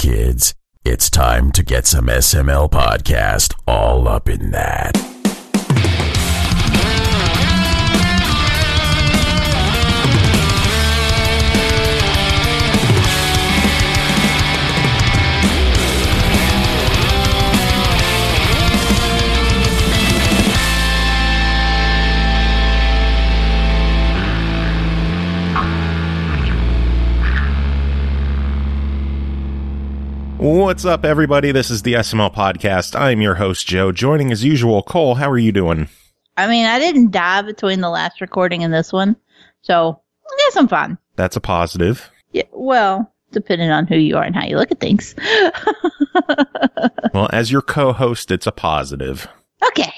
kids. It's time to get some SML podcast all up in that. What's up, everybody? This is the SML Podcast. I'm your host, Joe. Joining as usual, Cole. How are you doing? I mean, I didn't die between the last recording and this one, so I guess I'm fine. That's a positive. Yeah, well, depending on who you are and how you look at things. Well, as your co-host, it's a positive. Okay.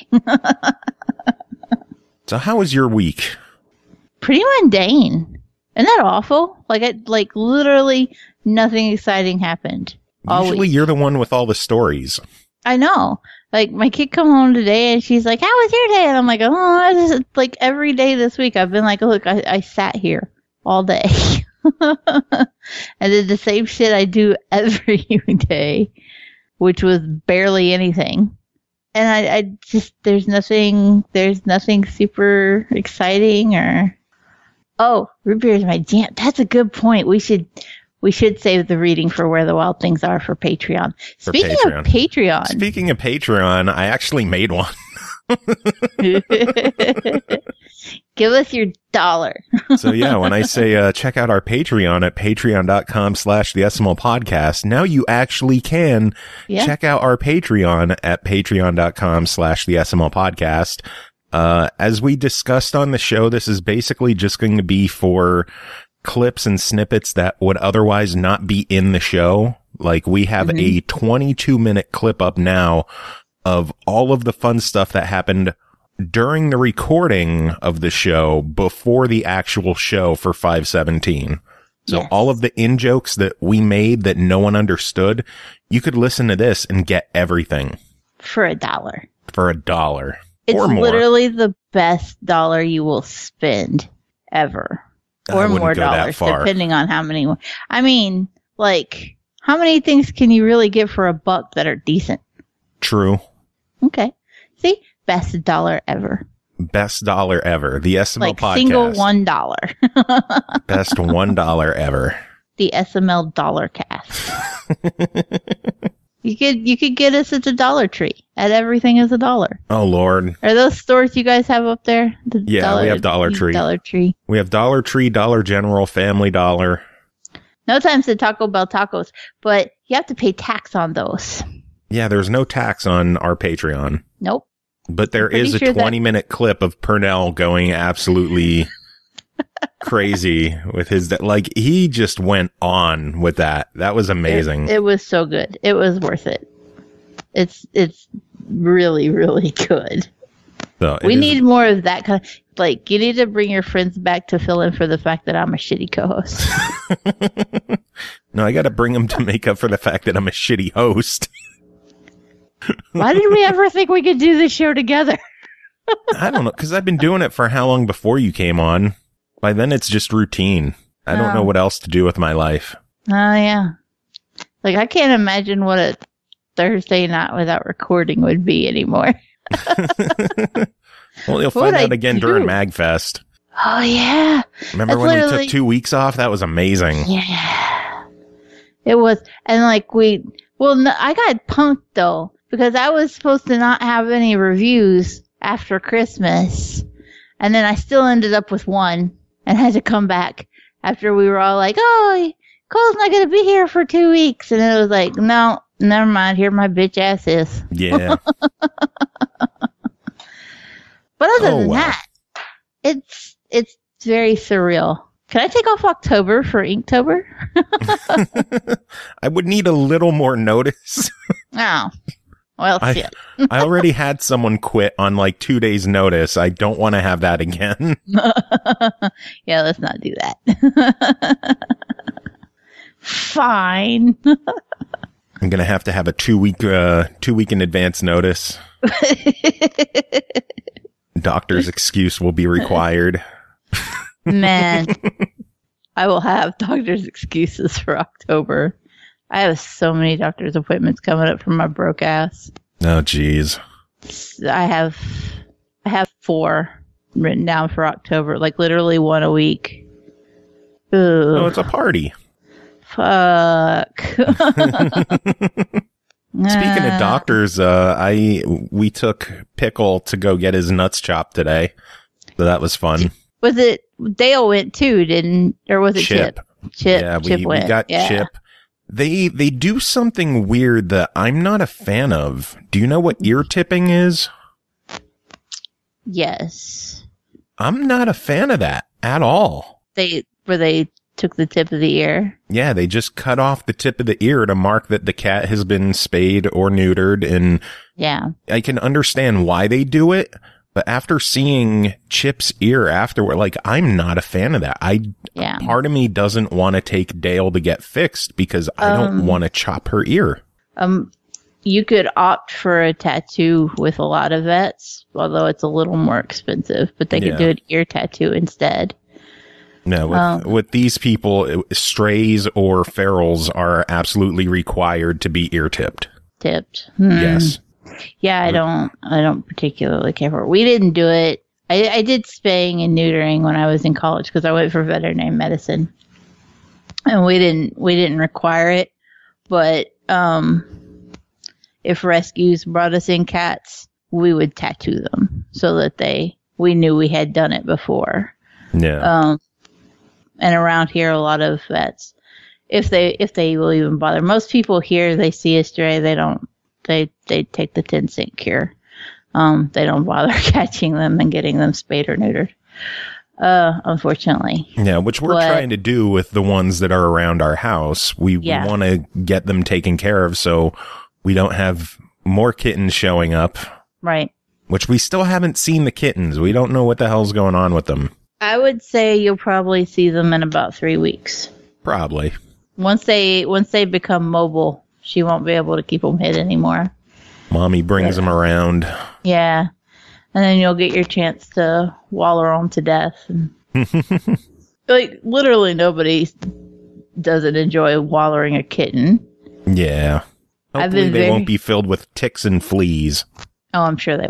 So how was your week? Pretty mundane. Isn't that awful? Like literally nothing exciting happened. Usually you're the one with all the stories. I know. Like, my kid come home today and she's like, how was your day? And I'm like, oh, like every day this week I've been like, look, I sat here all day. I did the same shit I do every day, which was barely anything. And I just, there's nothing super exciting or, oh, root beer is my jam. That's a good point. We should save the reading for Where the Wild Things Are for Patreon. Speaking of Patreon, I actually made one. Give us your $1. So yeah, when I say check out our Patreon at patreon.com/the SML now you actually can check out our Patreon at patreon.com/the SML. As we discussed on the show, this is basically just going to be for clips and snippets that would otherwise not be in the show. Like, we have a 22-minute clip up now of all of the fun stuff that happened during the recording of the show before the actual show for 517. So all of the in-jokes that we made that no one understood, you could listen to this and get everything. For $1. For $1. It's or more. Literally the best dollar you will spend ever. Or more dollars, depending on how many. I mean, like, how many things can you really get for $1 that are decent? True. Okay. See? Best dollar ever. Best dollar ever. The SML like podcast. Single $1. Best $1 ever. The SML Dollar Cast. You could get us at the Dollar Tree. At Everything is $1. Oh, Lord. Are those stores you guys have up there? We have Dollar Tree. Dollar Tree. We have Dollar Tree, Dollar General, Family Dollar. No times the Taco Bell tacos, but you have to pay tax on those. Yeah, there's no tax on our Patreon. Nope. But there is a 20-minute clip of Purnell going absolutely crazy with his, like, he just went on with that. That was amazing. It was so good. It was worth it. It's really, really good. So we need more of that kind of, like, you need to bring your friends back to fill in for the fact that I'm a shitty co-host. No, I got to bring them to make up for the fact that I'm a shitty host. Why did we ever think we could do this show together? I don't know, because I've been doing it for how long before you came on? By then, it's just routine. I don't know what else to do with my life. Oh, yeah. Like, I can't imagine what a Thursday night without recording would be anymore. Well, you'll find out again during MagFest. Oh, yeah. Remember when we took 2 weeks off? That was amazing. Yeah. It was. And, like, I got punked, though, because I was supposed to not have any reviews after Christmas. And then I still ended up with one and had to come back after we were all like, oh, Cole's not going to be here for 2 weeks. And it was like, no, never mind. Here my bitch ass is. Yeah. But other than that, it's very surreal. Can I take off October for Inktober? I would need a little more notice. Oh. Well, shit. I already had someone quit on like 2 days' notice. I don't want to have that again. Yeah, let's not do that. Fine. I'm going to have a 2 week in advance notice. Doctor's excuse will be required. Man, I will have doctor's excuses for October. I have so many doctor's appointments coming up from my broke ass. Oh, geez. I have 4 written down for October, like literally 1 a week. Ugh. Oh, it's a party. Fuck. Speaking of doctors, we took Pickle to go get his nuts chopped today. So that was fun. Was it Dale went too, or was it Chip? Chip. Yeah, Chip we got Chip. They do something weird that I'm not a fan of. Do you know what ear tipping is? Yes. I'm not a fan of that at all. They took the tip of the ear. Yeah, they just cut off the tip of the ear to mark that the cat has been spayed or neutered. And yeah, I can understand why they do it. But after seeing Chip's ear afterward, like, I'm not a fan of that. Part of me doesn't want to take Dale to get fixed because I don't want to chop her ear. You could opt for a tattoo with a lot of vets, although it's a little more expensive, but they could do an ear tattoo instead. No, with these people, strays or ferals are absolutely required to be ear tipped. Tipped. Yes. Yeah, I don't particularly care for it. We didn't do it. I did spaying and neutering when I was in college because I went for veterinary medicine, and we didn't require it. But if rescues brought us in cats, we would tattoo them so that we knew we had done it before. Yeah. And around here, a lot of vets, if they will even bother. Most people here, they see a stray, they don't. They take the 10-cent cure. They don't bother catching them and getting them spayed or neutered. Unfortunately. Yeah, which we're trying to do with the ones that are around our house. We want to get them taken care of so we don't have more kittens showing up. Right. Which we still haven't seen the kittens. We don't know what the hell's going on with them. I would say you'll probably see them in about 3 weeks. Probably. Once they become mobile, she won't be able to keep them hid anymore. Mommy brings them around. Yeah. And then you'll get your chance to waller them to death. Like, literally nobody doesn't enjoy wallering a kitten. Yeah. Hopefully they won't be filled with ticks and fleas. Oh, I'm sure they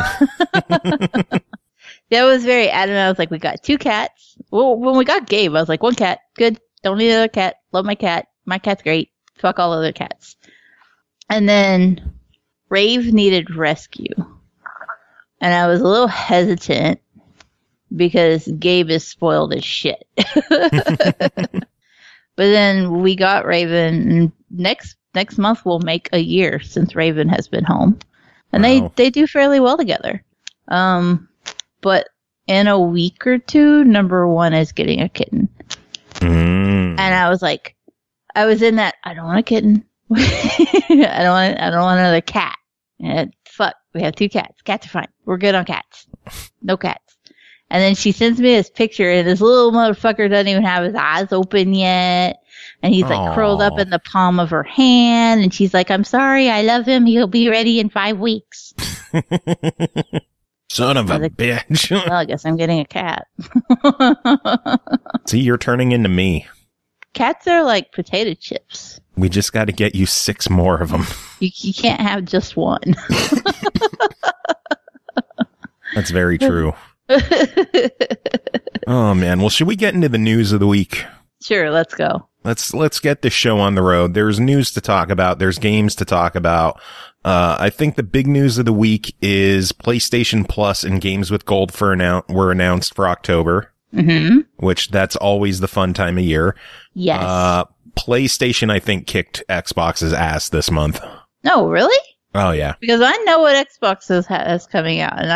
will. Yeah, I was very adamant. I was like, we got 2 cats. Well, when we got Gabe, I was like, 1 cat. Good. Don't need another cat. Love my cat. My cat's great. Fuck all other cats. And then Rave needed rescue. And I was a little hesitant because Gabe is spoiled as shit. But then we got Raven, and next month will make a year since Raven has been home. And they do fairly well together. But in a week or 2, number 1 is getting a kitten. And I was like, I was in that, I don't want a kitten. I don't want another cat. And fuck, we have 2 cats. Cats are fine. We're good on cats. No cats. And then she sends me this picture, and this little motherfucker doesn't even have his eyes open yet. And he's like curled up in the palm of her hand. And she's like, I'm sorry, I love him. He'll be ready in 5 weeks. Son of a bitch. Well, I guess I'm getting a cat. See, you're turning into me. Cats are like potato chips. We just got to get you 6 more of them. You can't have just 1. That's very true. Oh, man. Well, should we get into the news of the week? Sure, let's go. Let's get this show on the road. There's news to talk about. There's games to talk about. I think the big news of the week is PlayStation Plus and Games with Gold were announced for October. Mm-hmm. Which that's always the fun time of year. Yes. PlayStation, I think, kicked Xbox's ass this month. No, really? Oh, yeah. Because I know what Xbox is coming out, and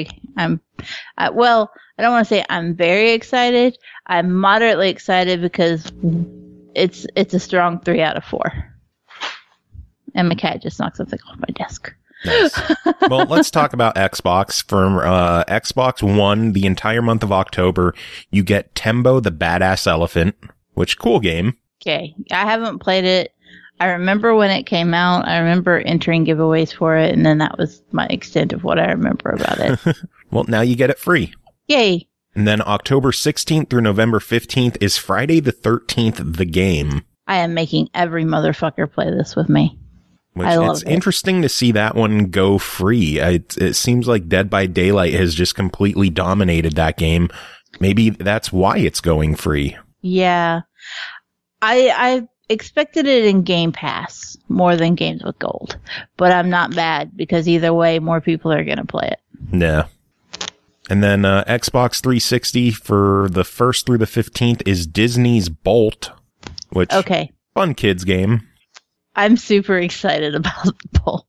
well, I don't want to say I'm very excited. I'm moderately excited because it's a strong 3 out of 4. And my cat just knocked something off my desk. Nice. Well, let's talk about Xbox. From Xbox One, the entire month of October, you get Tembo the Badass Elephant, which cool game. Okay. I haven't played it. I remember when it came out. I remember entering giveaways for it, and then that was my extent of what I remember about it. Well, now you get it free. Yay. And then October 16th through November 15th is Friday the 13th, the game. I am making every motherfucker play this with me. Which it's interesting to see that one go free. It seems like Dead by Daylight has just completely dominated that game. Maybe that's why it's going free. Yeah. I expected it in Game Pass more than Games with Gold. But I'm not mad because either way, more people are going to play it. Yeah. And then Xbox 360 for the 1st through the 15th is Disney's Bolt, which fun kids game. I'm super excited about Bolt.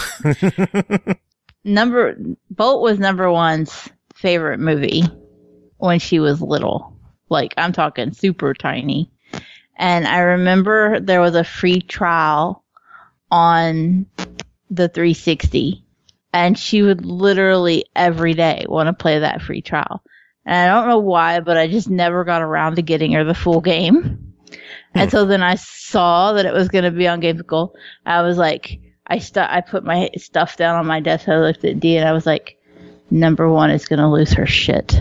Bolt was number one's favorite movie when she was little. Like, I'm talking super tiny. And I remember there was a free trial on the 360. And she would literally every day want to play that free trial. And I don't know why, but I just never got around to getting her the full game. And so then I saw that it was going to be on Games with Gold. I was like, I put my stuff down on my desk. I looked at Dee and I was like, number one is going to lose her shit.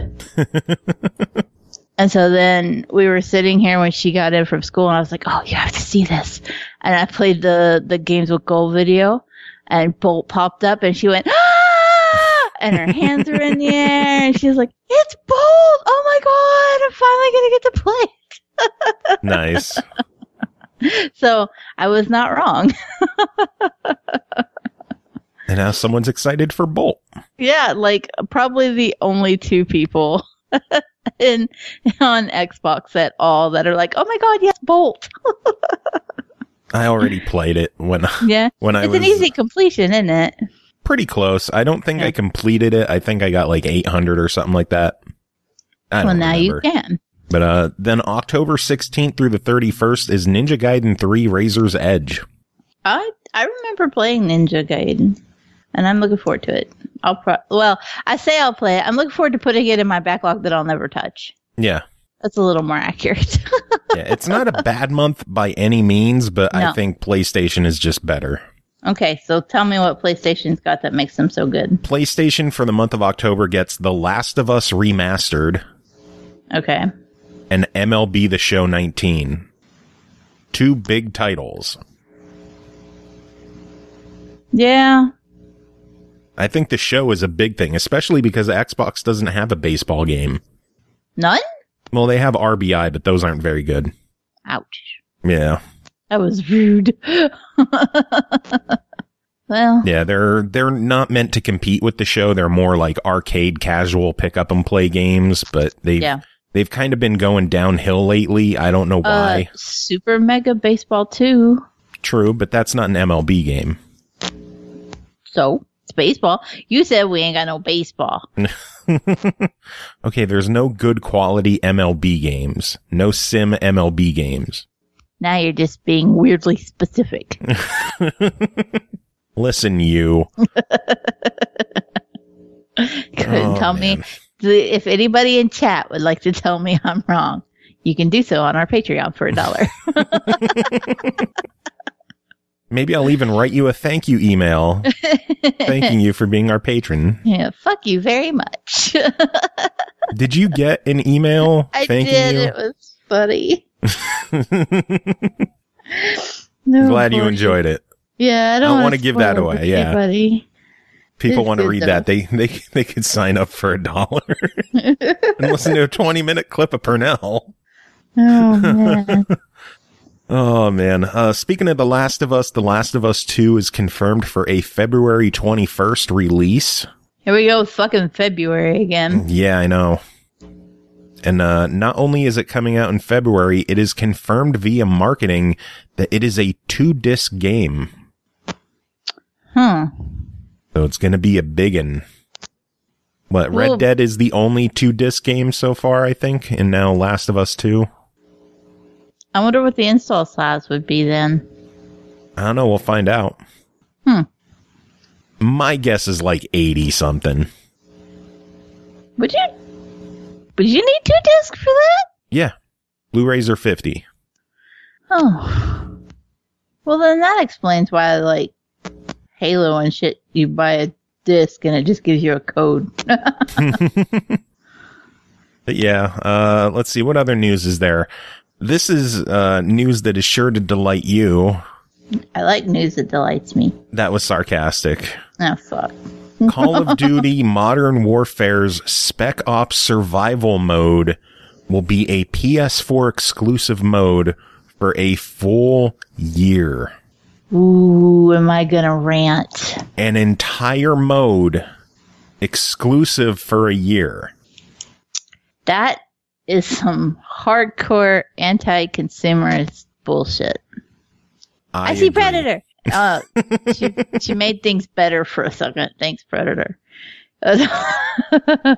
And so then we were sitting here when she got in from school and I was like, oh, you have to see this. And I played the Games with Gold video and Bolt popped up and she went, ah! And her hands were in the air and she was like, it's Bolt! Oh my God, I'm finally going to get to play it. Nice. So I was not wrong. And now someone's excited for Bolt. Yeah, like probably the only two people on Xbox at all that are like, oh my God, yes, Bolt. I already played it when I it's an easy completion, isn't it? Pretty close. I don't think I completed it. I think I got like 800 or something like that. I don't remember. You can. But then October 16th through the 31st is Ninja Gaiden 3 Razor's Edge. I remember playing Ninja Gaiden, and I'm looking forward to it. I say I'll play it. I'm looking forward to putting it in my backlog that I'll never touch. Yeah. That's a little more accurate. Yeah, it's not a bad month by any means, but I think PlayStation is just better. Okay, so tell me what PlayStation's got that makes them so good. PlayStation for the month of October gets The Last of Us Remastered. Okay. And MLB The Show 19. 2 big titles. Yeah. I think the show is a big thing, especially because Xbox doesn't have a baseball game. None? Well, they have RBI, but those aren't very good. Ouch. Yeah. That was rude. Well. Yeah, they're not meant to compete with the show. They're more like arcade casual pick up and play games, but they've kind of been going downhill lately. I don't know why. Super Mega Baseball 2. True, but that's not an MLB game. So, it's baseball. You said we ain't got no baseball. Okay, there's no good quality MLB games. No sim MLB games. Now you're just being weirdly specific. Listen, you. Tell me. If anybody in chat would like to tell me I'm wrong, you can do so on our Patreon for $1. Maybe I'll even write you a thank you email thanking you for being our patron. Yeah, fuck you very much. Did you get an email thanking you? I did. It was funny. Glad you enjoyed it. Yeah, I don't want to give that away. Yeah. Anybody. People want to read that. They could sign up for $1 and listen to a 20-minute clip of Purnell. Oh, man. Oh, man. Speaking of The Last of Us 2 is confirmed for a February 21st release. Here we go, fucking February again. Yeah, I know. And not only is it coming out in February, it is confirmed via marketing that it is a 2-disc game. Huh. So it's going to be a biggin. Red Dead is the only 2-disc game so far, I think, and now Last of Us 2. I wonder what the install size would be then. I don't know. We'll find out. My guess is like 80-something. Would you need 2 discs for that? Yeah. Blu-rays are 50. Oh. Well, then that explains why, like, Halo and shit, you buy a disc and it just gives you a code. But yeah, let's see. What other news is there? This is news that is sure to delight you. I like news that delights me. That was sarcastic. Oh, fuck. Call of Duty Modern Warfare's Spec Ops Survival Mode will be a PS4 exclusive mode for a full year. Ooh, am I gonna rant? An entire mode exclusive for a year. That is some hardcore anti-consumerist bullshit. I see agree. Predator. She made things better for a second. Thanks, Predator. But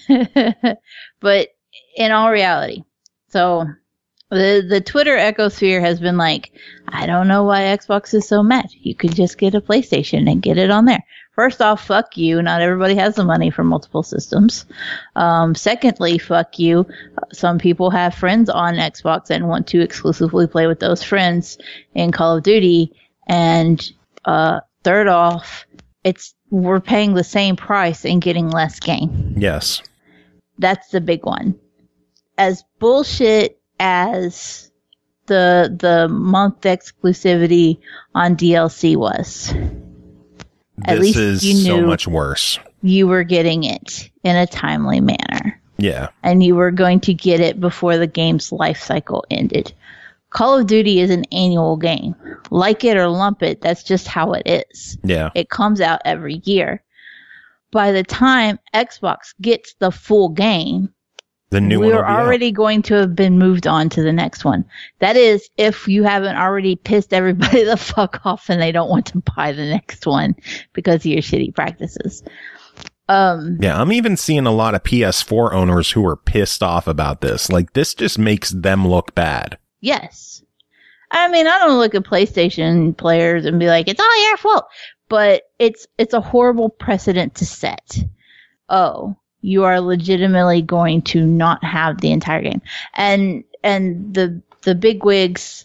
in all reality, so the Twitter ecosphere has been like, I don't know why Xbox is so mad. You could just get a PlayStation and get it on there. First off, fuck you. Not everybody has the money for multiple systems. Secondly, fuck you. Some people have friends on Xbox and want to exclusively play with those friends in Call of Duty. And third off, we're paying the same price and getting less game. Yes. That's the big one. As bullshit as the month exclusivity on DLC was. At least is you knew so much worse. You were getting it in a timely manner. Yeah. And you were going to get it before the game's life cycle ended. Call of Duty is an annual game. Like it or lump it, that's just how it is. Yeah. It comes out every year. By the time Xbox gets the full game, the new one we're already going to have been moved on to the next one. That is, if you haven't already pissed everybody the fuck off and they don't want to buy the next one because of your shitty practices. Yeah, I'm even seeing a lot of PS4 owners who are pissed off about this. Like, this just makes them look bad. Yes. I mean, I don't look at PlayStation players and be like, it's all your fault. But it's a horrible precedent to set. Oh, you are legitimately going to not have the entire game. And the bigwigs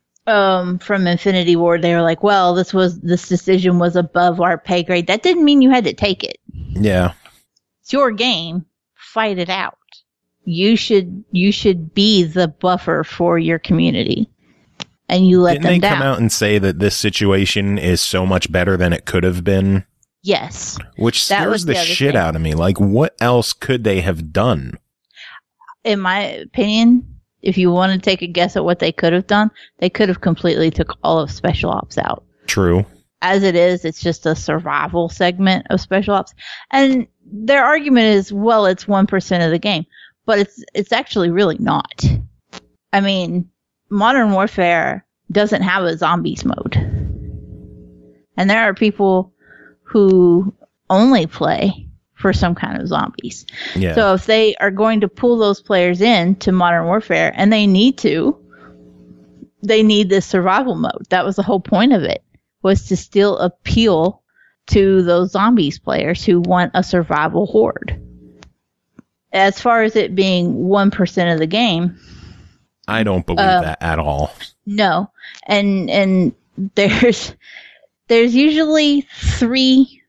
from Infinity Ward, they were like, well, this decision was above our pay grade. That didn't mean you had to take it. Yeah. It's your game. Fight it out. You should be the buffer for your community. And you let them down. Didn't they come out and say that this situation is so much better than it could have been? Yes. Which scares the shit out of me. Like, what else could they have done? In my opinion, if you want to take a guess at what they could have done, they could have completely took all of Special Ops out. True. As it is, it's just a survival segment of Special Ops. And their argument is, well, it's 1% of the game. But it's actually really not. I mean, Modern Warfare doesn't have a zombies mode. And there are people who only play for some kind of zombies. Yeah. So if they are going to pull those players in to Modern Warfare, and they need this survival mode. That was the whole point of it, was to still appeal to those zombies players who want a survival horde. As far as it being 1% of the game, I don't believe that at all. No. And there's usually three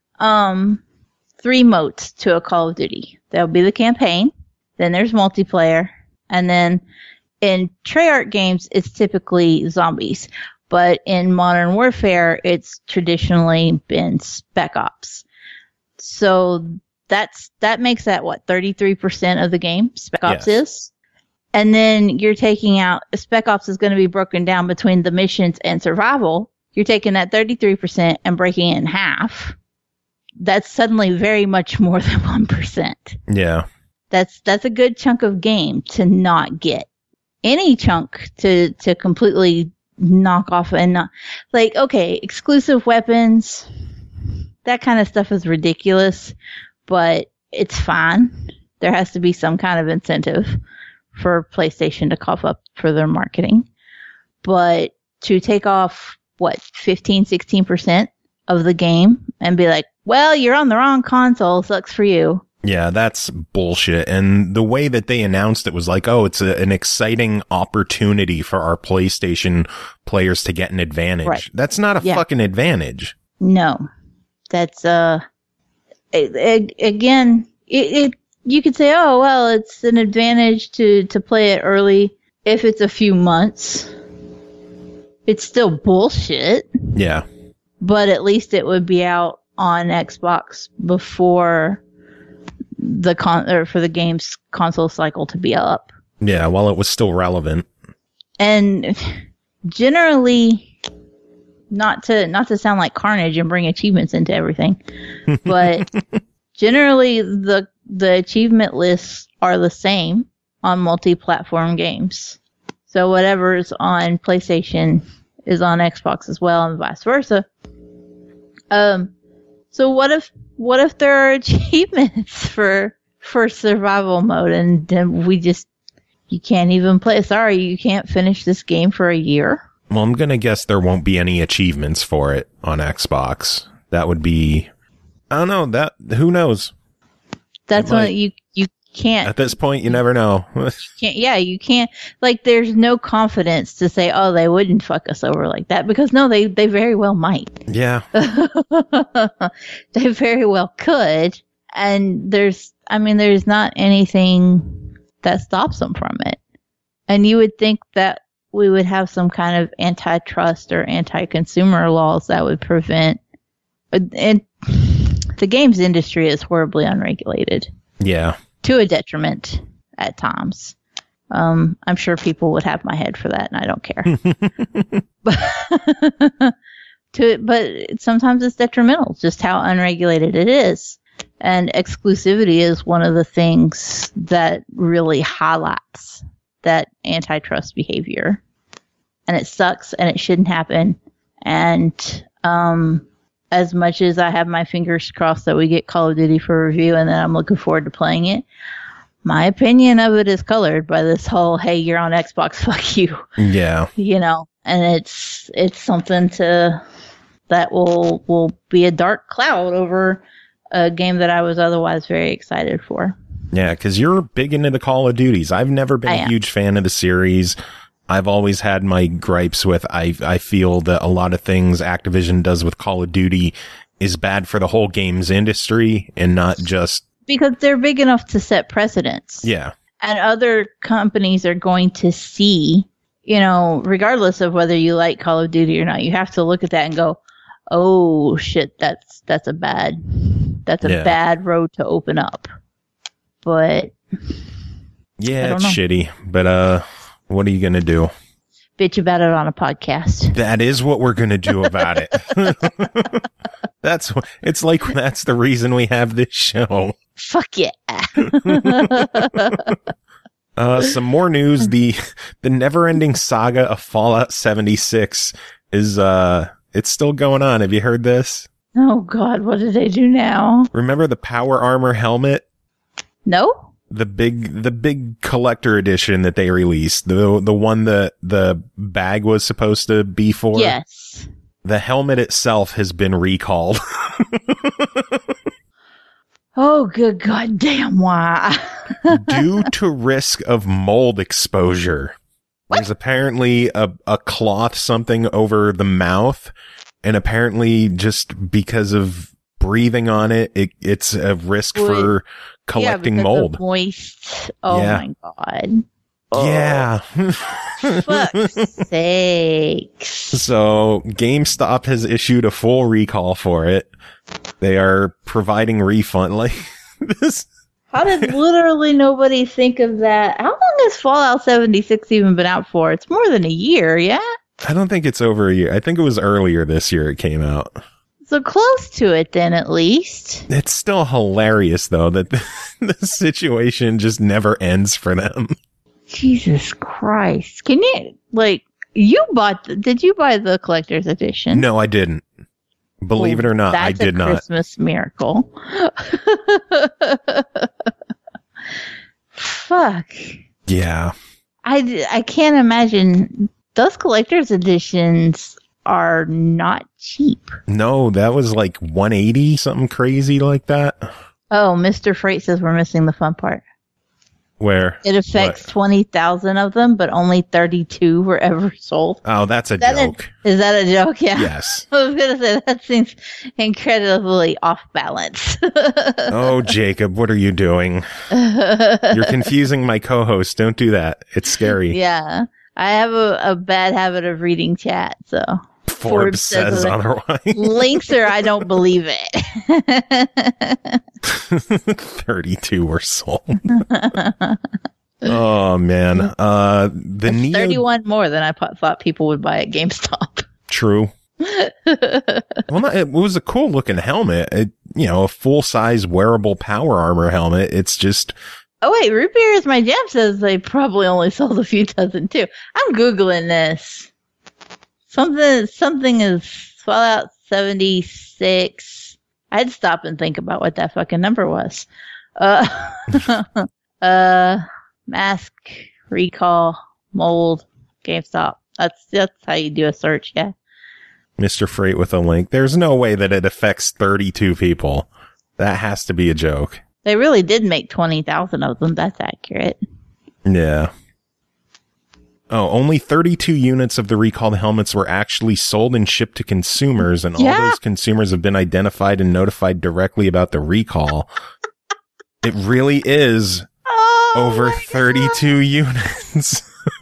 modes to a Call of Duty. There'll be the campaign, then there's multiplayer, and then in Treyarch games, it's typically zombies. But in Modern Warfare, it's traditionally been Spec Ops. So that makes that, 33% of the game, Spec Ops is? And then you're taking out, Spec Ops is going to be broken down between the missions and survival. You're taking that 33% and breaking it in half. That's suddenly very much more than 1%. Yeah. That's a good chunk of game to not get. Any chunk to completely knock off and not, like, okay, exclusive weapons, that kind of stuff is ridiculous, but it's fine. There has to be some kind of incentive for PlayStation to cough up for their marketing. But to take off, 15, 16% of the game and be like, well, you're on the wrong console, sucks for you. Yeah, that's bullshit. And the way that they announced it was like, oh, it's an exciting opportunity for our PlayStation players to get an advantage. Right. That's not a fucking advantage. No. That's, again, you could say, oh, well, it's an advantage to play it early. if it's a few months, it's still bullshit. Yeah. But at least it would be out on Xbox before for the game's console cycle to be up. Yeah, while it was still relevant. And generally, not to sound like Carnage and bring achievements into everything, but generally the achievement lists are the same on multi-platform games. So whatever's on PlayStation is on Xbox as well, and vice versa. So what if there are achievements for survival mode, and then you can't even play? Sorry, you can't finish this game for a year. Well, I'm gonna guess there won't be any achievements for it on Xbox. That would be, I don't know. Who knows? That's what you can't. At this point, you never know. You can't. Like, there's no confidence to say, oh, they wouldn't fuck us over like that, because no, they very well might. Yeah. They very well could, and there's not anything that stops them from it. And you would think that we would have some kind of antitrust or anti-consumer laws that would prevent. And the games industry is horribly unregulated. Yeah. To a detriment at times. I'm sure people would have my head for that, and I don't care. But sometimes it's detrimental, just how unregulated it is. And exclusivity is one of the things that really highlights that antitrust behavior. And it sucks, and it shouldn't happen. And as much as I have my fingers crossed that we get Call of Duty for review, and then I'm looking forward to playing it, my opinion of it is colored by this whole, hey, you're on Xbox, fuck you. Yeah. And it's something that will be a dark cloud over a game that I was otherwise very excited for. Yeah, because you're big into the Call of Duties. I've never been a huge fan of the series. I've always had my gripes with, I feel that a lot of things Activision does with Call of Duty is bad for the whole games industry, and not just... Because they're big enough to set precedents. Yeah. And other companies are going to see, regardless of whether you like Call of Duty or not, you have to look at that and go, oh shit, that's a bad road to open up. But yeah, it's shitty. But what are you gonna do? Bitch about it on a podcast. That is what we're gonna do about it. That's the reason we have this show. Fuck yeah. Some more news. The never-ending saga of Fallout 76 is it's still going on. Have you heard this? Oh God, what did they do now? Remember the Power Armor helmet? No. The big collector edition that they released, the one that the bag was supposed to be for. Yes. The helmet itself has been recalled. Oh, good goddamn, why? Due to risk of mold exposure. What? There's apparently a cloth something over the mouth, and apparently just because of breathing on it's a risk for collecting mold. Of moist. Oh my God. Oh. Yeah. Fuck's sakes. So GameStop has issued a full recall for it. They are providing refund. Like this. How did literally nobody think of that? How long has Fallout 76 even been out for? It's more than a year, yeah? I don't think it's over a year. I think it was earlier this year it came out. So close to it then, at least. It's still hilarious, though, that the situation just never ends for them. Jesus Christ. Can you, did you buy the collector's edition? No, I didn't. Believe it or not, I did not. That's a Christmas miracle. Fuck. Yeah. I can't imagine. Those collector's editions are not cheap. No, that was like $180, something crazy like that. Oh, Mr. Freight says we're missing the fun part. Where? It affects 20,000 of them, but only 32 were ever sold. Oh, that's a joke. Is that a joke? Yeah. Yes. I was going to say, that seems incredibly off balance. Oh, Jacob, what are you doing? You're confusing my co-host. Don't do that. It's scary. Yeah. I have a bad habit of reading chat, so. Forbes says otherwise. Links or I don't believe it. 32 were sold. Oh, man. The Neo... 31 more than I thought people would buy at GameStop. True. Well, it was a cool looking helmet. A full-size wearable power armor helmet. It's just... Oh, wait. Root Beer is My Jam says they probably only sold a few dozen, too. I'm Googling this. Something is Fallout 76. I'd stop and think about what that fucking number was. Mask, recall, mold, GameStop. That's how you do a search, yeah. Mr. Freight with a link. There's no way that it affects 32 people. That has to be a joke. They really did make 20,000 of them. That's accurate. Yeah. Oh, only 32 units of the recalled helmets were actually sold and shipped to consumers, and all those consumers have been identified and notified directly about the recall. It really is over 32 units.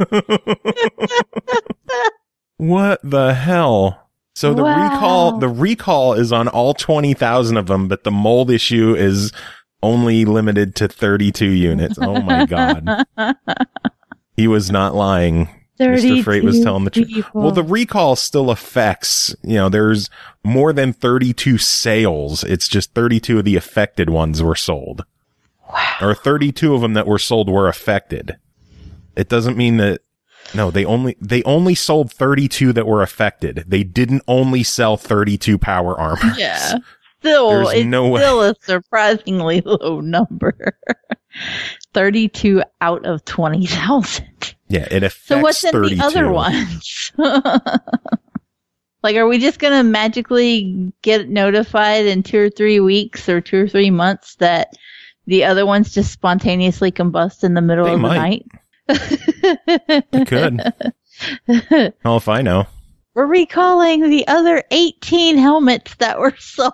What the hell? So the recall is on all 20,000 of them, but the mold issue is only limited to 32 units. Oh my God. He was not lying. Mr. Freight was telling the truth. Well, the recall still affects, there's more than 32 sales. It's just 32 of the affected ones were sold. Wow. Or 32 of them that were sold were affected. It doesn't mean that, no, they only sold 32 that were affected. They didn't only sell 32 power armors. Yeah. Still, it's still a surprisingly low number. 32 out of 20,000. Yeah, it affects 32. So what's in 32. The other ones? Like, are we just going to magically get notified in 2 or 3 weeks or 2 or 3 months that the other ones just spontaneously combust in the middle of the night? They could. Hell if I know. We're recalling the other 18 helmets that were sold.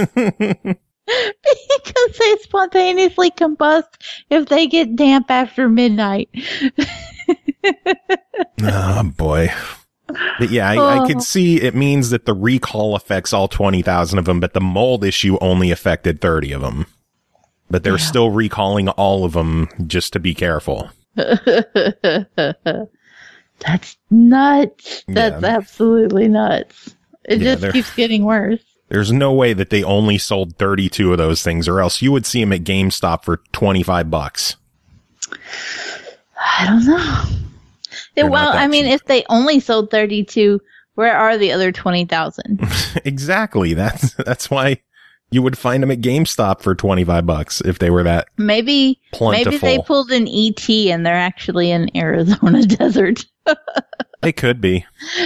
Because they spontaneously combust if they get damp after midnight. Oh, boy. But yeah, I could see it means that the recall affects all 20,000 of them, but the mold issue only affected 30 of them. But they're still recalling all of them just to be careful. That's nuts. That's absolutely nuts. It just keeps getting worse. There's no way that they only sold 32 of those things, or else you would see them at GameStop for $25. I don't know. Well, I mean, if they only sold 32, where are the other 20,000? Exactly. That's why you would find them at GameStop for $25 if they were that plentiful. Maybe they pulled an ET and they're actually in Arizona desert. They could be.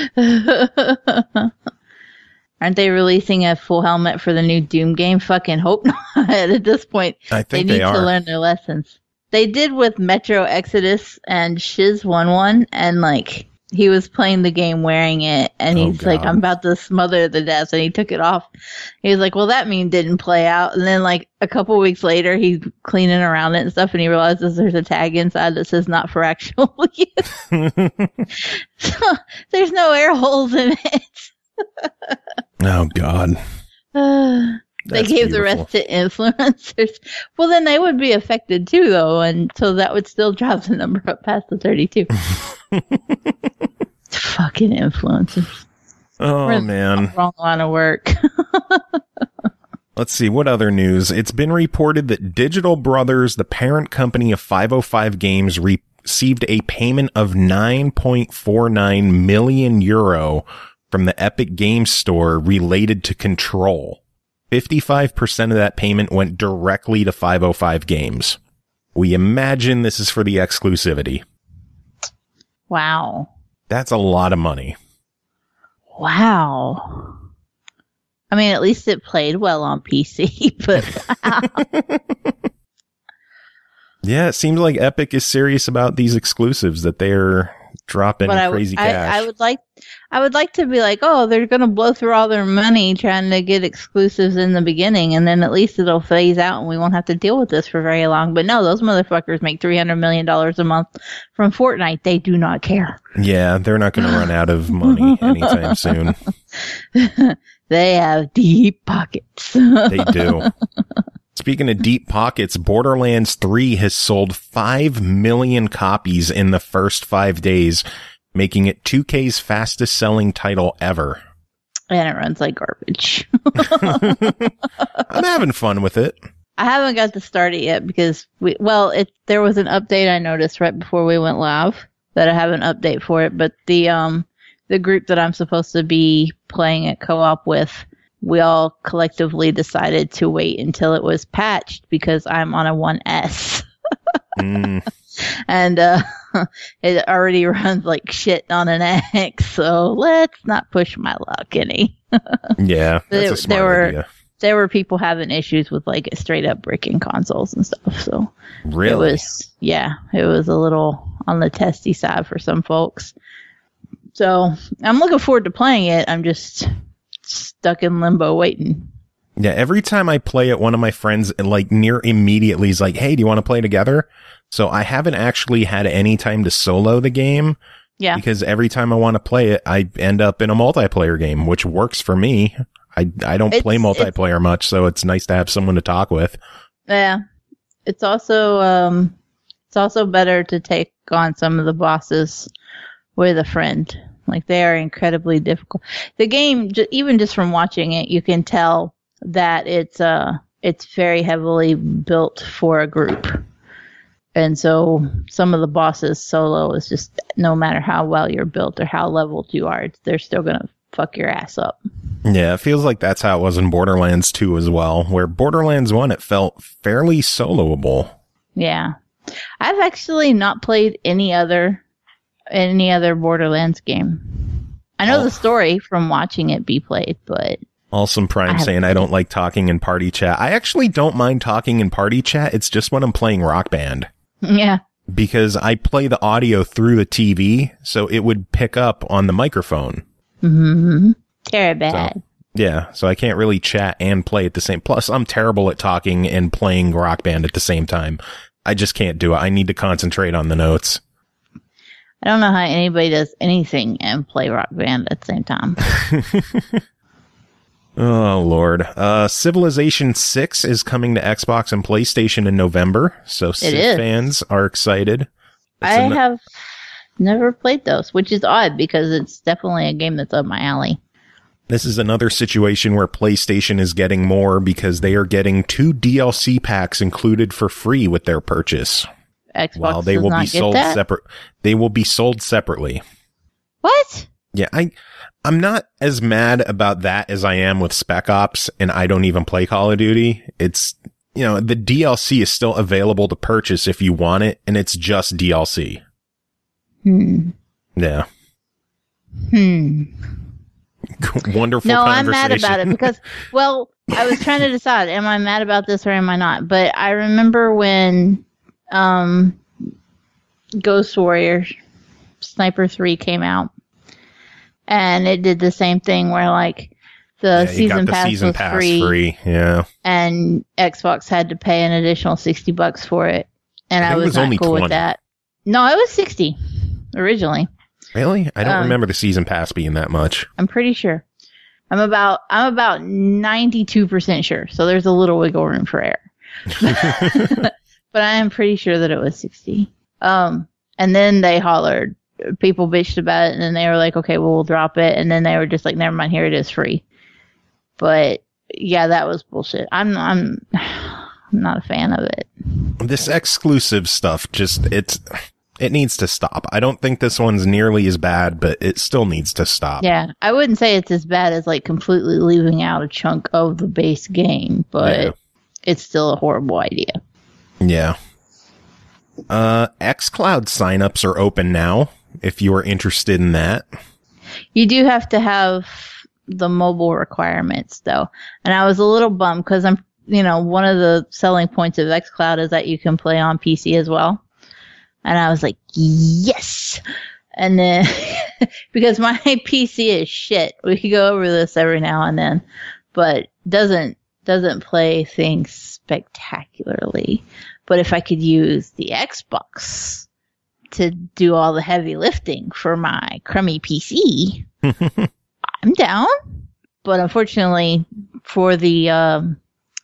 Aren't they releasing a full helmet for the new Doom game? Fucking hope not. At this point, I think they need to learn their lessons. They did with Metro Exodus and Shiz 1-1, and like he was playing the game wearing it, and he's like, "I'm about to smother to death," and he took it off. He was like, "Well, that meme didn't play out." And then like a couple weeks later, he's cleaning around it and stuff, and he realizes there's a tag inside that says "not for actual use." So there's no air holes in it. Oh God. They gave the rest to influencers. Well, then they would be affected too, though, and so that would still drop the number up past the 32. Fucking influencers. Oh, man. Wrong line of work. Let's see, what other news? It's been reported that Digital Brothers, the parent company of 505 Games, received a payment of €9.49 million from the Epic Games Store related to Control. 55% of that payment went directly to 505 Games. We imagine this is for the exclusivity. Wow. That's a lot of money. Wow. I mean, at least it played well on PC, but wow. Yeah, it seems like Epic is serious about these exclusives that they're dropping crazy cash. I would like to be like, oh, they're going to blow through all their money trying to get exclusives in the beginning, and then at least it'll phase out and we won't have to deal with this for very long. But no, those motherfuckers make $300 million a month from Fortnite. They do not care. Yeah, they're not going to run out of money anytime soon. They have deep pockets. They do. Speaking of deep pockets, Borderlands 3 has sold 5 million copies in the first 5 days, making it 2K's fastest selling title ever. And it runs like garbage. I'm having fun with it. I haven't got to start it yet because there was an update I noticed right before we went live that I have an update for it, but the group that I'm supposed to be playing at co-op with, we all collectively decided to wait until it was patched because I'm on a 1S. And it already runs like shit on an X, so let's not push my luck any. Yeah, that's a smart idea. There were people having issues with like straight up breaking consoles and stuff, so really? It was a little on the testy side for some folks. So I'm looking forward to playing it. I'm just stuck in limbo waiting. Yeah, every time I play it, one of my friends like near immediately is like, hey, do you want to play together? So I haven't actually had any time to solo the game. Yeah. Because every time I want to play it, I end up in a multiplayer game, which works for me. I don't play multiplayer much, so it's nice to have someone to talk with. Yeah. It's also better to take on some of the bosses with a friend. Like, they are incredibly difficult. The game, even just from watching it, you can tell that it's very heavily built for a group. And so some of the bosses solo is just, no matter how well you're built or how leveled you are, they're still going to fuck your ass up. Yeah, it feels like that's how it was in Borderlands 2 as well, where Borderlands 1, it felt fairly soloable. Yeah. I've actually not played any other Borderlands game. I know the story from watching it be played, but... Awesome Prime saying I don't like talking in party chat. I actually don't mind talking in party chat. It's just when I'm playing Rock Band. Yeah. Because I play the audio through the TV, so it would pick up on the microphone. Mm-hmm. Terrible bad. So I can't really chat and play at the same... Plus, I'm terrible at talking and playing Rock Band at the same time. I just can't do it. I need to concentrate on the notes. I don't know how anybody does anything and play Rock Band at the same time. Oh, Lord. Civilization 6 is coming to Xbox and PlayStation in November, so Civ fans are excited. I have never played those, which is odd because it's definitely a game that's up my alley. This is another situation where PlayStation is getting more because they are getting 2 DLC packs included for free with their purchase. Xbox while they will be sold separate. They will be sold separately. What? Yeah, I'm not as mad about that as I am with Spec Ops, and I don't even play Call of Duty. It's, the DLC is still available to purchase if you want it, and it's just DLC. Yeah. Wonderful No, conversation. I'm mad about it because, I was trying to decide, am I mad about this or am I not? But I remember when Ghost Warrior Sniper 3 came out, and it did the same thing where the season pass was free. Yeah, and Xbox had to pay an additional $60 for it, and I was not cool 20. with that. No, it was $60 originally. Really? I don't remember the season pass being that much. I'm pretty sure. I'm about 92% sure. So there's a little wiggle room for error. But I am pretty sure that it was 60. And then they hollered. People bitched about it, and then they were like, okay, well, we'll drop it. And then they were just like, never mind, here it is free. But yeah, that was bullshit. I'm not a fan of it. This exclusive stuff it needs to stop. I don't think this one's nearly as bad, but it still needs to stop. Yeah, I wouldn't say it's as bad as completely leaving out a chunk of the base game, but it's still a horrible idea. Yeah. xCloud signups are open now, if you are interested in that. You do have to have the mobile requirements, though. And I was a little bummed because one of the selling points of xCloud is that you can play on PC as well. And I was like, yes. And then, because my PC is shit, we could go over this every now and then, but doesn't play things spectacularly. But if I could use the Xbox to do all the heavy lifting for my crummy PC, I'm down. But unfortunately, for the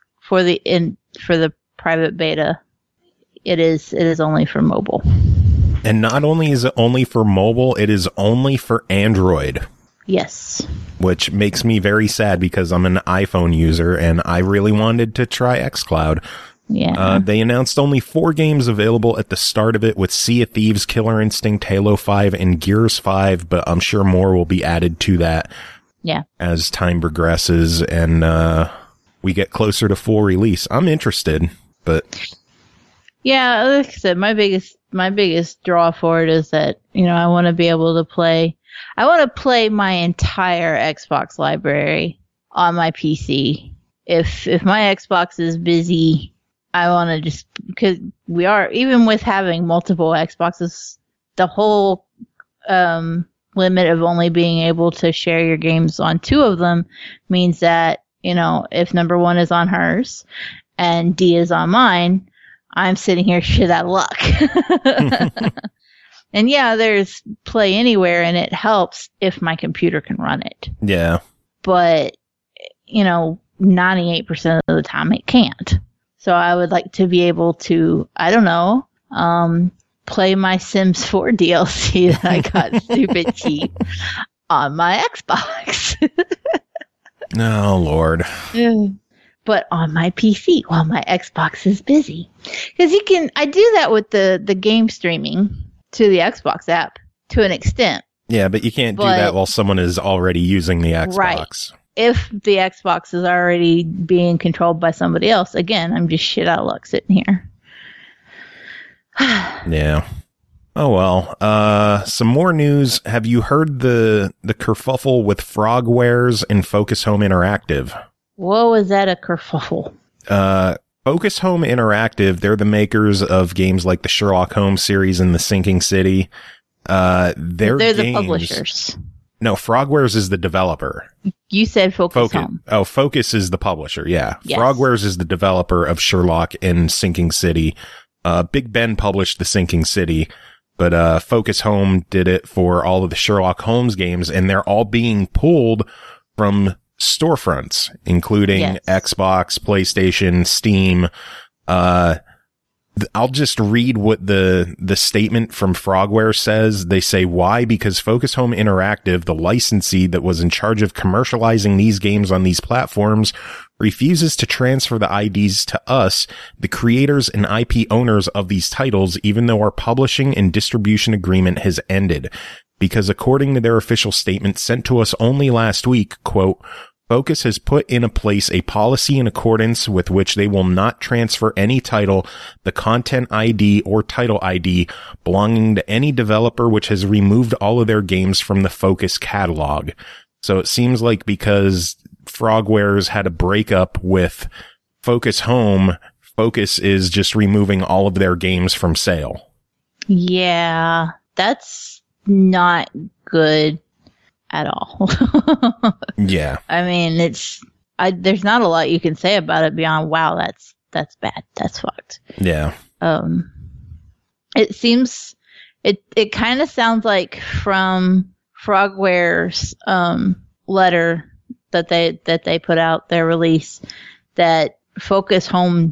private beta, it is only for mobile. And not only is it only for mobile, it is only for Android. Yes. Which makes me very sad because I'm an iPhone user and I really wanted to try xCloud. Yeah. They announced only 4 games available at the start of it, with Sea of Thieves, Killer Instinct, Halo 5, and Gears 5, but I'm sure more will be added to that. Yeah. As time progresses and we get closer to full release. I'm interested, but yeah, like I said, my biggest draw for it is that, I want to be able to play. I want to play my entire Xbox library on my PC. If my Xbox is busy, I want to just, because we are, even with having multiple Xboxes, the whole limit of only being able to share your games on 2 of them means that, if number 1 is on hers and D is on mine, I'm sitting here shit out of luck. And yeah, there's Play Anywhere, and it helps if my computer can run it. Yeah. But, 98% of the time it can't. So I would like to be able to, I don't know, play my Sims 4 DLC that I got stupid cheap on my Xbox. Oh, Lord. But on my PC while my Xbox is busy. Because I do that with the game streaming to the Xbox app to an extent. Yeah, but you can't do that while someone is already using the Xbox. Right. If the Xbox is already being controlled by somebody else, again, I'm just shit out of luck sitting here. Yeah. Oh, well. Some more news. Have you heard the kerfuffle with Frogwares and Focus Home Interactive? Whoa, is that a kerfuffle? Focus Home Interactive, they're the makers of games like the Sherlock Holmes series and The Sinking City. They're the publishers. No, Frogwares is the developer. You said Focus Home. Oh, Focus is the publisher, yeah. Yes. Frogwares is the developer of Sherlock and Sinking City. Big Ben published The Sinking City, but Focus Home did it for all of the Sherlock Holmes games, and they're all being pulled from storefronts, including Xbox, PlayStation, Steam. I'll just read what the statement from Frogware says. They say, why? Because Focus Home Interactive, the licensee that was in charge of commercializing these games on these platforms, refuses to transfer the IDs to us, the creators and IP owners of these titles, even though our publishing and distribution agreement has ended. Because according to their official statement sent to us only last week, quote, Focus has put in place a policy in accordance with which they will not transfer any title, the content ID or title ID belonging to any developer which has removed all of their games from the Focus catalog. So it seems like because Frogwares had a breakup with Focus Home, Focus is just removing all of their games from sale. Yeah, that's not good at all. Yeah. I mean, there's not a lot you can say about it beyond, wow, that's bad. That's fucked. Yeah. It seems, it kind of sounds like from Frogware's, letter that they put out, their release, that Focus Home,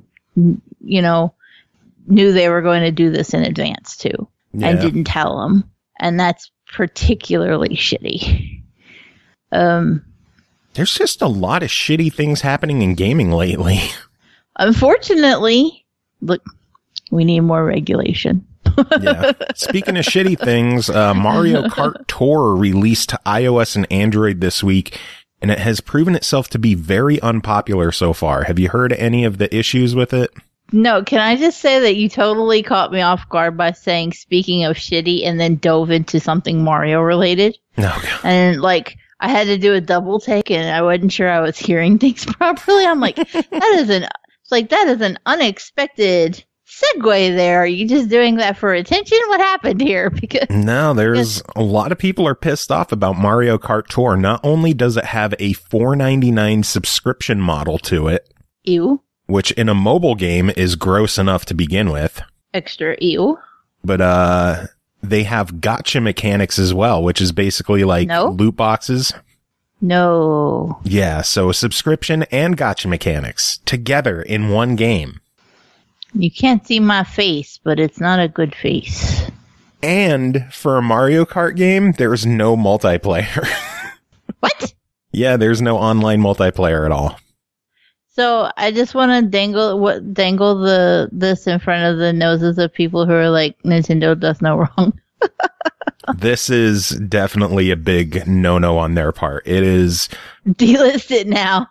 knew they were going to do this in advance too, and didn't tell them. And that's particularly shitty. There's just a lot of shitty things happening in gaming lately. Unfortunately, look, we need more regulation. Yeah. Speaking of shitty things, Mario Kart Tour released to iOS and Android this week, and it has proven itself to be very unpopular so far. Have you heard any of the issues with it? No, can I just say that you totally caught me off guard by saying, speaking of shitty, and then dove into something Mario related? No. And I had to do a double take, and I wasn't sure I was hearing things properly. I'm like, that is an unexpected segue there. Are you just doing that for attention? What happened here? No, there's a lot of people are pissed off about Mario Kart Tour. Not only does it have a $4.99 subscription model to it, ew, which in a mobile game is gross enough to begin with. Extra ew. But they have gacha mechanics as well, which is basically like loot boxes. No. Yeah, so a subscription and gacha mechanics together in one game. You can't see my face, but it's not a good face. And for a Mario Kart game, there's no multiplayer. What? Yeah, there's no online multiplayer at all. So I just want to dangle this in front of the noses of people who are like, Nintendo does no wrong. This is definitely a big no-no on their part. It is... Delist it now.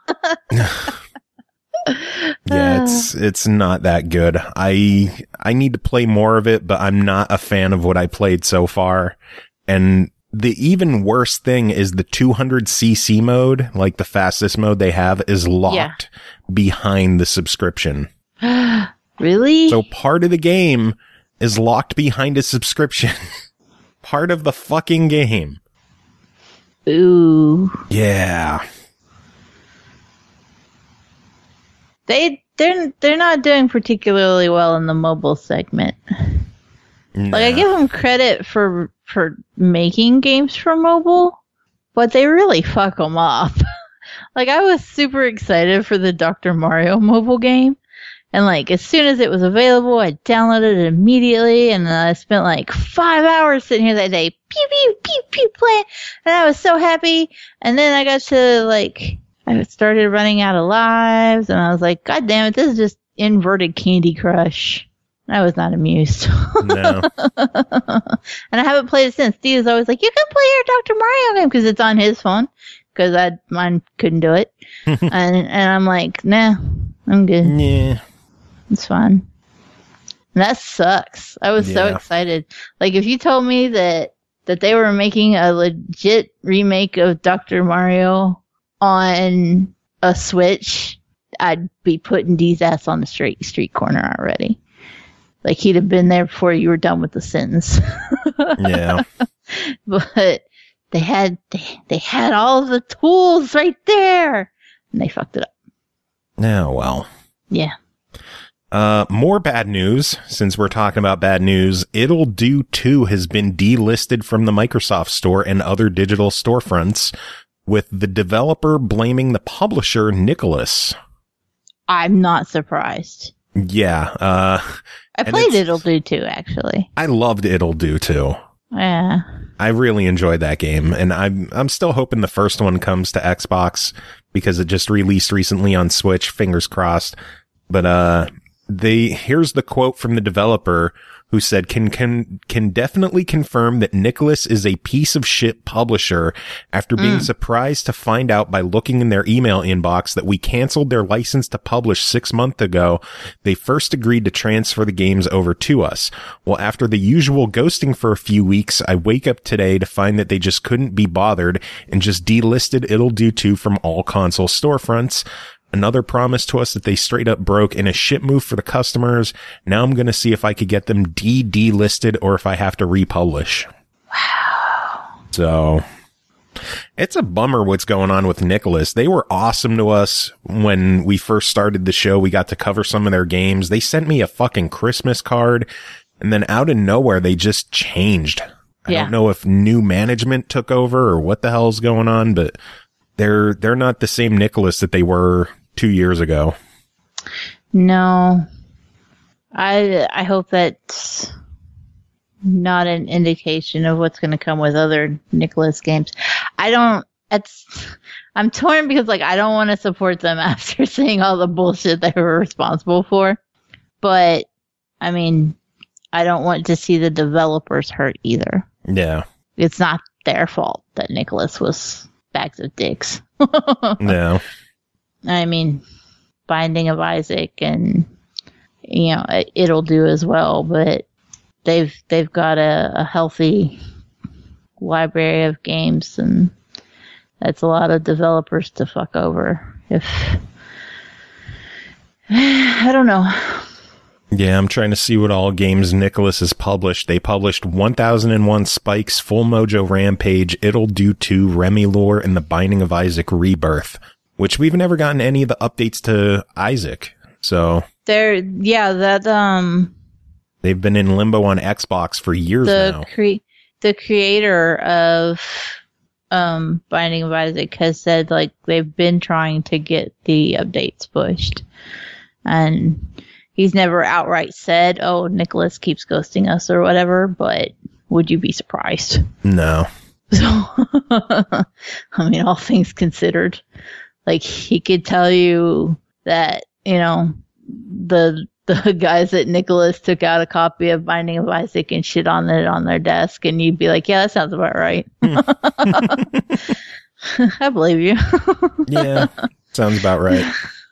Yeah, it's not that good. I need to play more of it, but I'm not a fan of what I played so far. And the even worse thing is the 200cc mode, like the fastest mode they have, is locked behind the subscription. Really? So part of the game is locked behind a subscription. Part of the fucking game. Ooh. Yeah. They're not doing particularly well in the mobile segment. Nah. Like, I give them credit for making games for mobile, but they really fuck them up. Like, I was super excited for the Dr. Mario mobile game, and like as soon as it was available, I downloaded it immediately, and I spent like 5 hours sitting here that day, pew pew pew pew playing, and I was so happy. And then I got to like, I started running out of lives, and I was like, God damn it, this is just inverted Candy Crush. I was not amused. No. And I haven't played it since. Steve is always like, you can play your Dr. Mario game because it's on his phone, because mine couldn't do it. and I'm like, nah, I'm good. Yeah. It's fine. And that sucks. I was so excited. Like, if you told me that they were making a legit remake of Dr. Mario on a Switch, I'd be putting D's ass on the street corner already. Like, he'd have been there before you were done with the sentence. Yeah. But they had all of the tools right there, and they fucked it up. Yeah, well. Yeah. More bad news. Since we're talking about bad news, It'll Do 2 has been delisted from the Microsoft Store and other digital storefronts, with the developer blaming the publisher, Nicholas. I'm not surprised. Yeah. I played It'll Do 2, actually. I loved It'll Do 2. Yeah. I really enjoyed that game, and I'm still hoping the first one comes to Xbox because it just released recently on Switch. Fingers crossed. But here's the quote from the developer, who said, can definitely confirm that Nicholas is a piece of shit publisher after being surprised to find out by looking in their email inbox that we canceled their license to publish 6 months ago. They first agreed to transfer the games over to us. Well, after the usual ghosting for a few weeks, I wake up today to find that they just couldn't be bothered and just delisted It'll Do 2 from all console storefronts. Another promise to us that they straight up broke in a shit move for the customers. Now I'm going to see if I could get them delisted or if I have to republish. Wow. So it's a bummer what's going on with Nicholas. They were awesome to us when we first started the show. We got to cover some of their games. They sent me a fucking Christmas card, and then out of nowhere, they just changed. I don't know if new management took over or what the hell's going on, but they're not the same Nicholas that they were 2 years ago. No. I hope that's not an indication of what's going to come with other Nicholas games. I'm torn because, like, I don't want to support them after seeing all the bullshit they were responsible for. But, I mean, I don't want to see the developers hurt either. Yeah. It's not their fault that Nicholas was bags of dicks. No. I mean, Binding of Isaac and, It'll Do as well, but they've got a healthy library of games, and that's a lot of developers to fuck over. I don't know. Yeah, I'm trying to see what all games Nicalis has published. They published 1001 Spikes, Full Mojo Rampage, It'll Do 2, Remy Lore, and The Binding of Isaac Rebirth, which we've never gotten any of the updates to Isaac. So they've been in limbo on Xbox for years now. The creator of Binding of Isaac has said like they've been trying to get the updates pushed, and he's never outright said, "Oh, Nicalis keeps ghosting us" or whatever. But would you be surprised? No. So, I mean, all things considered, like he could tell you that, you know, the guys at Nicalis took out a copy of Binding of Isaac and shit on it on their desk, and you'd be like, yeah, that sounds about right. I believe you. Yeah, sounds about right.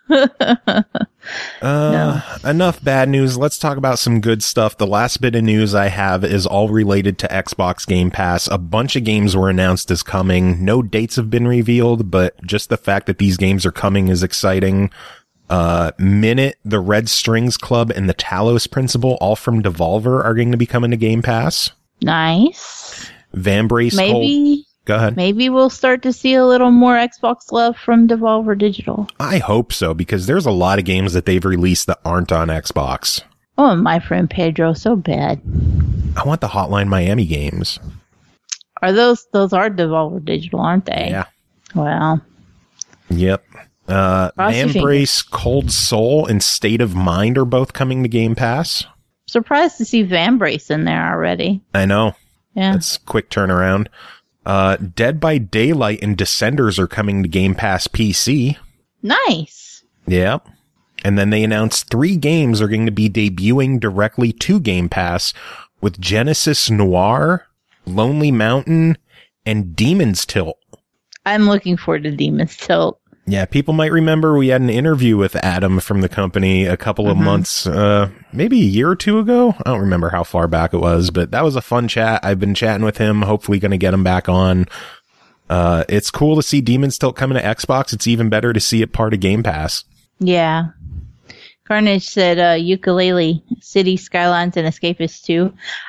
No. Enough bad news. Let's talk about some good stuff. The last bit of news I have is all related to Xbox Game Pass. A bunch of games were announced as coming. No dates have been revealed, but just the fact that these games are coming is exciting. Minute, the Red Strings Club, and the Talos Principle, all from Devolver, are going to be coming to Game Pass. Nice. Vambrace. Go ahead. Maybe we'll start to see a little more Xbox love from Devolver Digital. I hope so, because there's a lot of games that they've released that aren't on Xbox. Oh, and My Friend Pedro, so bad. I want the Hotline Miami games. Are those are Devolver Digital, aren't they? Yeah. Wow. Yep. Vambrace, Cold Soul, and State of Mind are both coming to Game Pass. Surprised to see Vambrace in there already. I know. Yeah. It's quick turnaround. Dead by Daylight and Descenders are coming to Game Pass PC. Nice. Yeah. And then they announced 3 games are going to be debuting directly to Game Pass, with Genesis Noir, Lonely Mountain, and Demon's Tilt. I'm looking forward to Demon's Tilt. Yeah, people might remember we had an interview with Adam from the company a couple of months, maybe a year or two ago. I don't remember how far back it was, but that was a fun chat. I've been chatting with him, hopefully going to get him back on. It's cool to see Demon's Tilt coming to Xbox. It's even better to see it part of Game Pass. Yeah. Carnage said, Yooka-Laylee, City Skylines, and Escapist 2.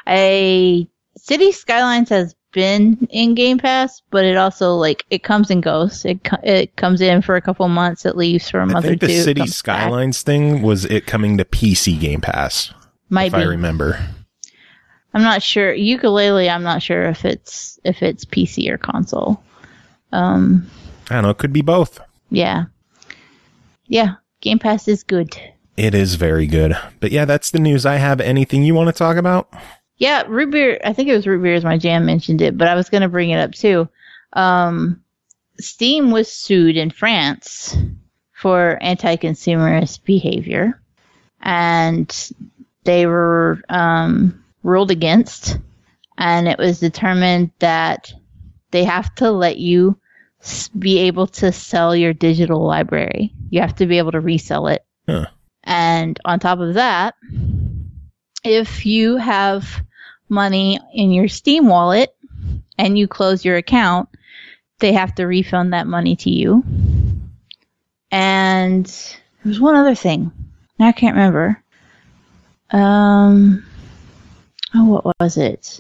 City Skylines has been in Game Pass, but it also, like, it comes and goes. It comes in for a couple months, it leaves for a month or two. I think the City Skylines thing was it coming to PC Game Pass. If I remember. I'm not sure. Yooka-Laylee, I'm not sure if it's PC or console. I don't know. It could be both. Yeah. Yeah. Game Pass is good. It is very good. But yeah, that's the news I have. Anything you want to talk about? Yeah, Root Beer, I think it was Root Beer as my jam mentioned it, but I was going to bring it up too. Steam was sued in France for anti-consumerist behavior, and they were ruled against, and it was determined that they have to let you be able to sell your digital library. You have to be able to resell it. Huh. And on top of that, if you have money in your Steam wallet and you close your account, they have to refund that money to you. And there's one other thing. Now I can't remember. What was it?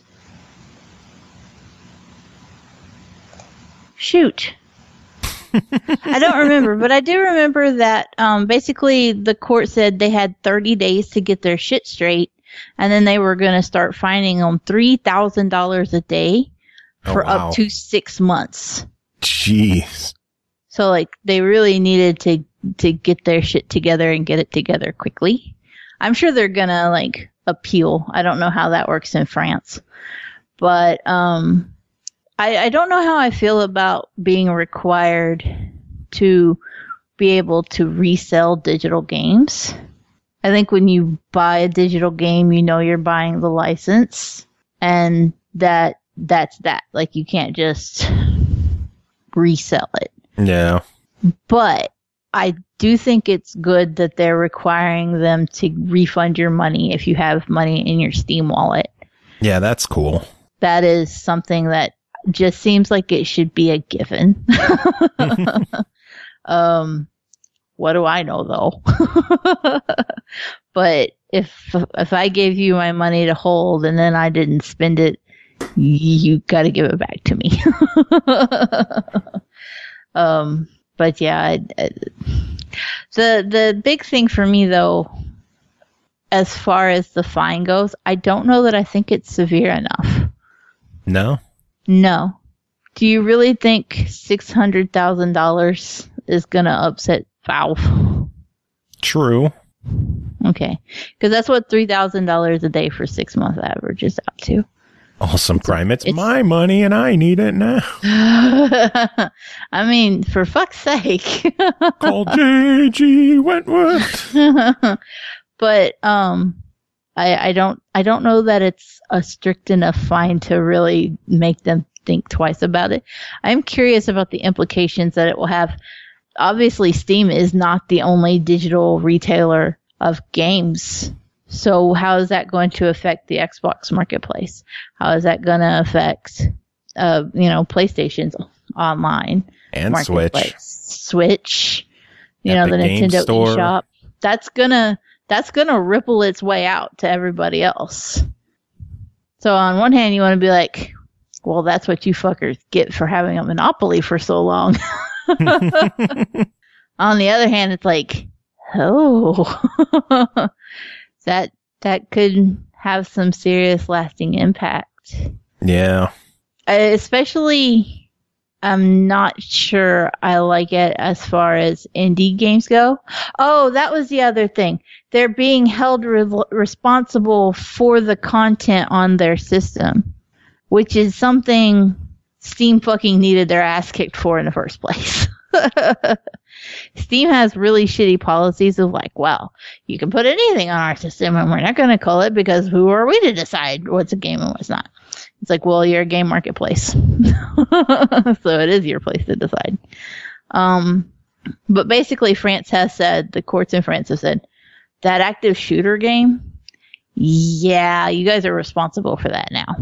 Shoot. I don't remember, but I do remember that basically the court said they had 30 days to get their shit straight, and then they were going to start fining them $3,000 a day for up to 6 months. Jeez. So, like, they really needed to get their shit together and get it together quickly. I'm sure they're going to, like, appeal. I don't know how that works in France. But I don't know how I feel about being required to be able to resell digital games. I think when you buy a digital game, you know you're buying the license, and that's that. Like, you can't just resell it. Yeah. But I do think it's good that they're requiring them to refund your money if you have money in your Steam wallet. Yeah, that's cool. That is something that just seems like it should be a given. What do I know though? But if I gave you my money to hold and then I didn't spend it, you got to give it back to me. But yeah, the big thing for me though, as far as the fine goes, I don't know that I think it's severe enough. No? No. Do you really think $600,000 is going to upset Valve? True. Okay. Because that's what $3,000 a day for 6 months averages out to. Awesome crime. It's my money and I need it now. I mean, for fuck's sake. Call J.G. Wentworth. But I don't know that it's a strict enough fine to really make them think twice about it. I'm curious about the implications that it will have. Obviously, Steam is not the only digital retailer of games. So how is that going to affect the Xbox marketplace? How is that going to affect, PlayStation's online and Switch, the Epic Nintendo Store. eShop. That's gonna ripple its way out to everybody else. So on one hand, you want to be like, well, that's what you fuckers get for having a monopoly for so long. On the other hand, it's like, oh, that could have some serious lasting impact. Yeah. Especially, I'm not sure I like it as far as indie games go. Oh, that was the other thing. They're being held responsible for the content on their system, which is something Steam fucking needed their ass kicked for in the first place. Steam has really shitty policies of like, well, you can put anything on our system and we're not going to call it because who are we to decide what's a game and what's not? It's like, well, you're a game marketplace. So it is your place to decide. But basically the courts in France have said, that active shooter game, yeah, you guys are responsible for that now.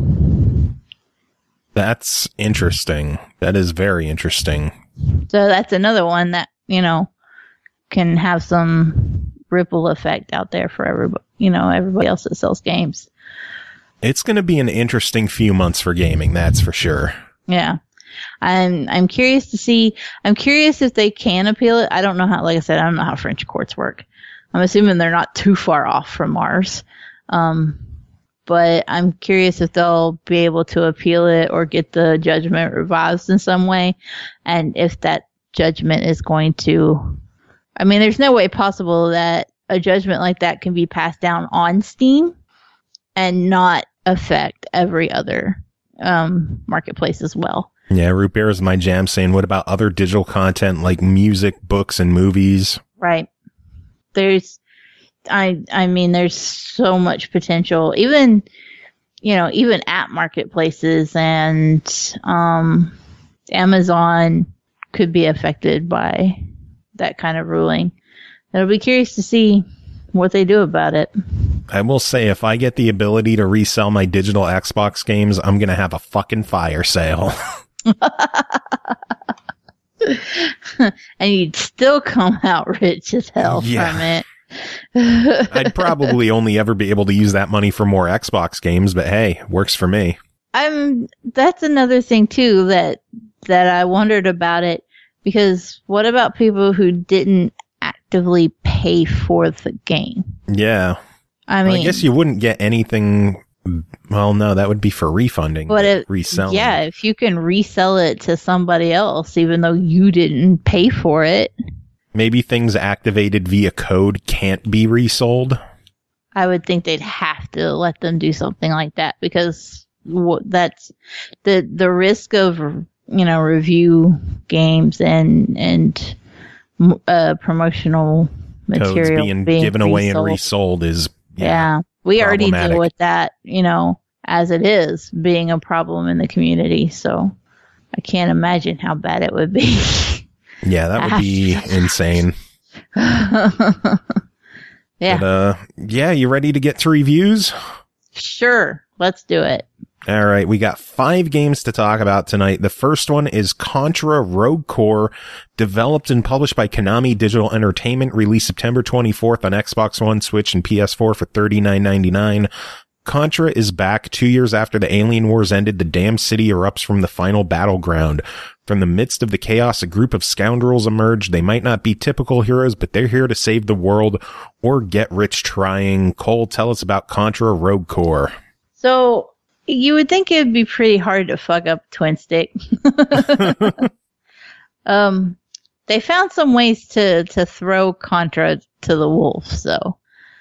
That's interesting. That is very interesting. So that's another one that, can have some ripple effect out there for everybody else that sells games. It's going to be an interesting few months for gaming, that's for sure. Yeah. I'm curious to see. I'm curious if they can appeal it. I don't know how, like I said, I don't know how French courts work. I'm assuming they're not too far off from ours. But I'm curious if they'll be able to appeal it or get the judgment revised in some way. And if that judgment is going to, there's no way possible that a judgment like that can be passed down on Steam and not affect every other marketplace as well. Yeah, Root Beer is my jam saying, what about other digital content like music, books, and movies? Right. There's so much potential. Even app marketplaces and Amazon could be affected by that kind of ruling. I'll be curious to see what they do about it. I will say, if I get the ability to resell my digital Xbox games, I'm going to have a fucking fire sale. And you'd still come out rich as hell from it. I'd probably only ever be able to use that money for more Xbox games, but hey, works for me. That's another thing too that I wondered about it, because what about people who didn't actively pay for the game? Yeah. I guess you wouldn't get anything. Well, no, that would be for refunding. But reselling. Yeah, if you can resell it to somebody else, even though you didn't pay for it. Maybe things activated via code can't be resold. I would think they'd have to let them do something like that, because that's the risk of, review games and promotional material codes being given away and resold is we already deal with that, as it is being a problem in the community. So I can't imagine how bad it would be. Yeah, that would be insane. Yeah. But, you ready to get to reviews? Sure. Let's do it. All right, we got 5 games to talk about tonight. The first one is Contra Rogue Core, developed and published by Konami Digital Entertainment, released September 24th on Xbox One, Switch, and PS4 for $39.99. Contra is back 2 years after the Alien Wars ended. The damned city erupts from the final battleground. From the midst of the chaos, a group of scoundrels emerge. They might not be typical heroes, but they're here to save the world or get rich trying. Cole, tell us about Contra Rogue Core. So, you would think it would be pretty hard to fuck up Twin Stick. They found some ways to throw Contra to the wolves, so.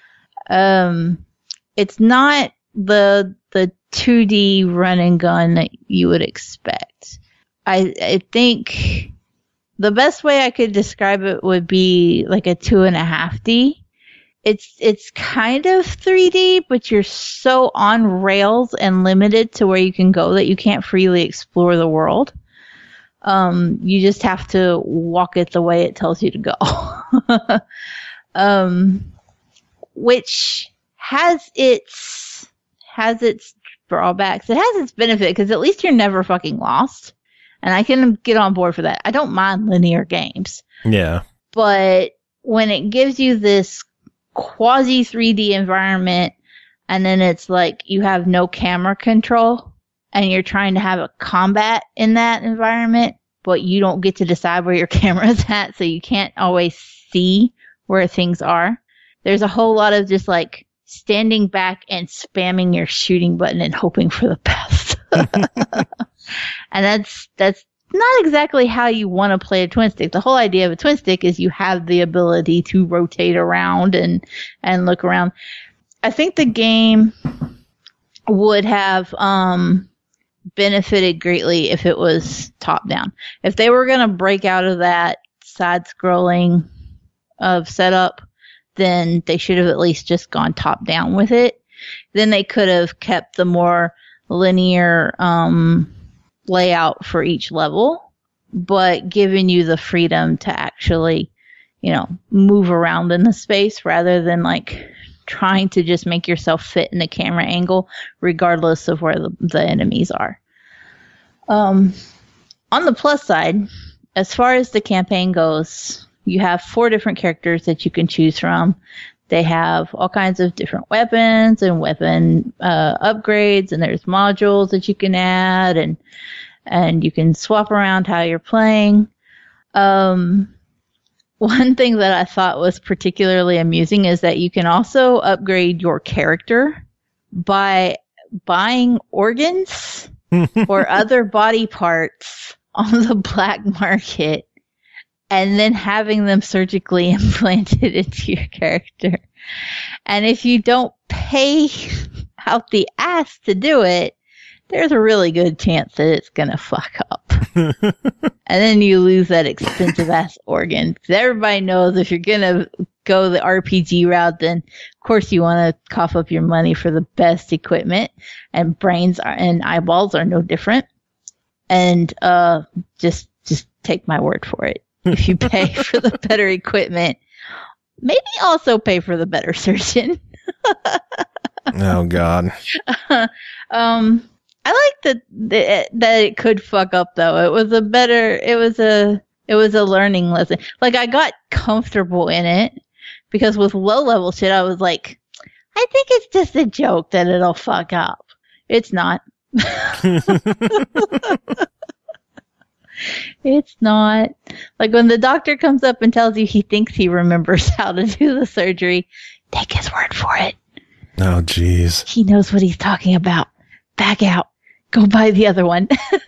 It's not the 2D run and gun that you would expect. I think the best way I could describe it would be like a 2.5D. It's kind of 3D, but you're so on rails and limited to where you can go that you can't freely explore the world. You just have to walk it the way it tells you to go. Which has its drawbacks. It has its benefit because at least you're never fucking lost. And I can get on board for that. I don't mind linear games. Yeah. But when it gives you this quasi 3D environment and then it's like you have no camera control and you're trying to have a combat in that environment, but you don't get to decide where your camera's at, so you can't always see where things are. There's a whole lot of just like standing back and spamming your shooting button and hoping for the best. And that's not exactly how you want to play a twin stick. The whole idea of a twin stick is you have the ability to rotate around and look around. I think the game would have benefited greatly if it was top down. If they were going to break out of that side scrolling of setup, then they should have at least just gone top down with it. Then they could have kept the more linear layout for each level, but given you the freedom to actually, move around in the space rather than like trying to just make yourself fit in the camera angle regardless of where the enemies are. On the plus side, as far as the campaign goes, you have 4 different characters that you can choose from. They have all kinds of different weapons and weapon upgrades, and there's modules that you can add, and you can swap around how you're playing. One thing that I thought was particularly amusing is that you can also upgrade your character by buying organs or other body parts on the black market and then having them surgically implanted into your character. And if you don't pay out the ass to do it, there's a really good chance that it's going to fuck up. And then you lose that expensive ass organ. Because everybody knows if you're going to go the RPG route, then of course you want to cough up your money for the best equipment. And brains and eyeballs are no different. And just take my word for it. If you pay for the better equipment, maybe also pay for the better surgeon. Oh God. I like that it could fuck up though. It was a learning lesson. Like I got comfortable in it because with low level shit I was like, I think it's just a joke that it'll fuck up. It's not. It's not. Like when the doctor comes up and tells you he thinks he remembers how to do the surgery, take his word for it. Oh, jeez. He knows what he's talking about. Back out. Go buy the other one.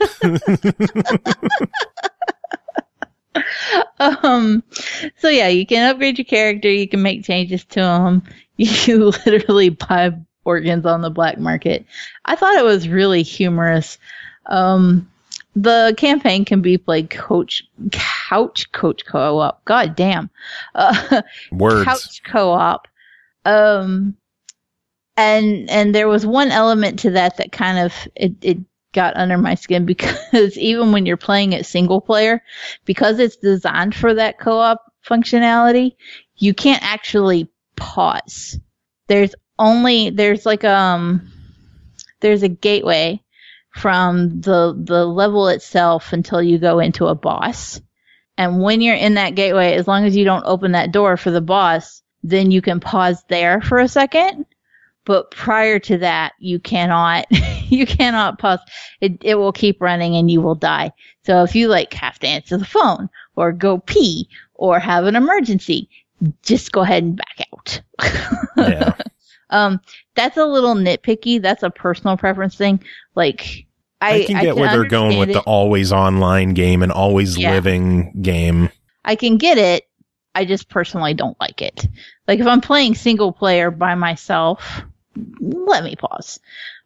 So yeah, you can upgrade your character. You can make changes to them. You literally buy organs on the black market. I thought it was really humorous. The campaign can be played couch co-op. God damn. Words. Couch co-op. And there was one element to that kind of, it got under my skin because even when you're playing it single player, because it's designed for that co-op functionality, you can't actually pause. There's a gateway from the level itself until you go into a boss. And when you're in that gateway, as long as you don't open that door for the boss, then you can pause there for a second. But prior to that, you cannot pause. It will keep running and you will die. So if you like have to answer the phone or go pee or have an emergency, just go ahead and back out. Yeah. That's a little nitpicky. That's a personal preference thing. Like, I can get where they're going with the always online game and always living game. I can get it. I just personally don't like it. Like, if I'm playing single player by myself, let me pause.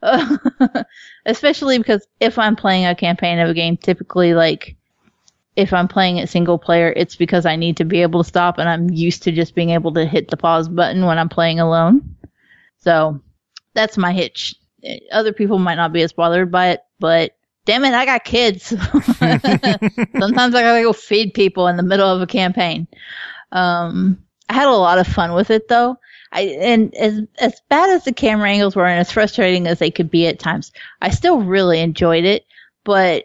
Especially because if I'm playing a campaign of a game, typically, like, if I'm playing it single player, it's because I need to be able to stop, and I'm used to just being able to hit the pause button when I'm playing alone. So that's my hitch. Other people might not be as bothered by it, but damn it, I got kids. Sometimes I gotta go feed people in the middle of a campaign. I had a lot of fun with it though. And as bad as the camera angles were and as frustrating as they could be at times, I still really enjoyed it. But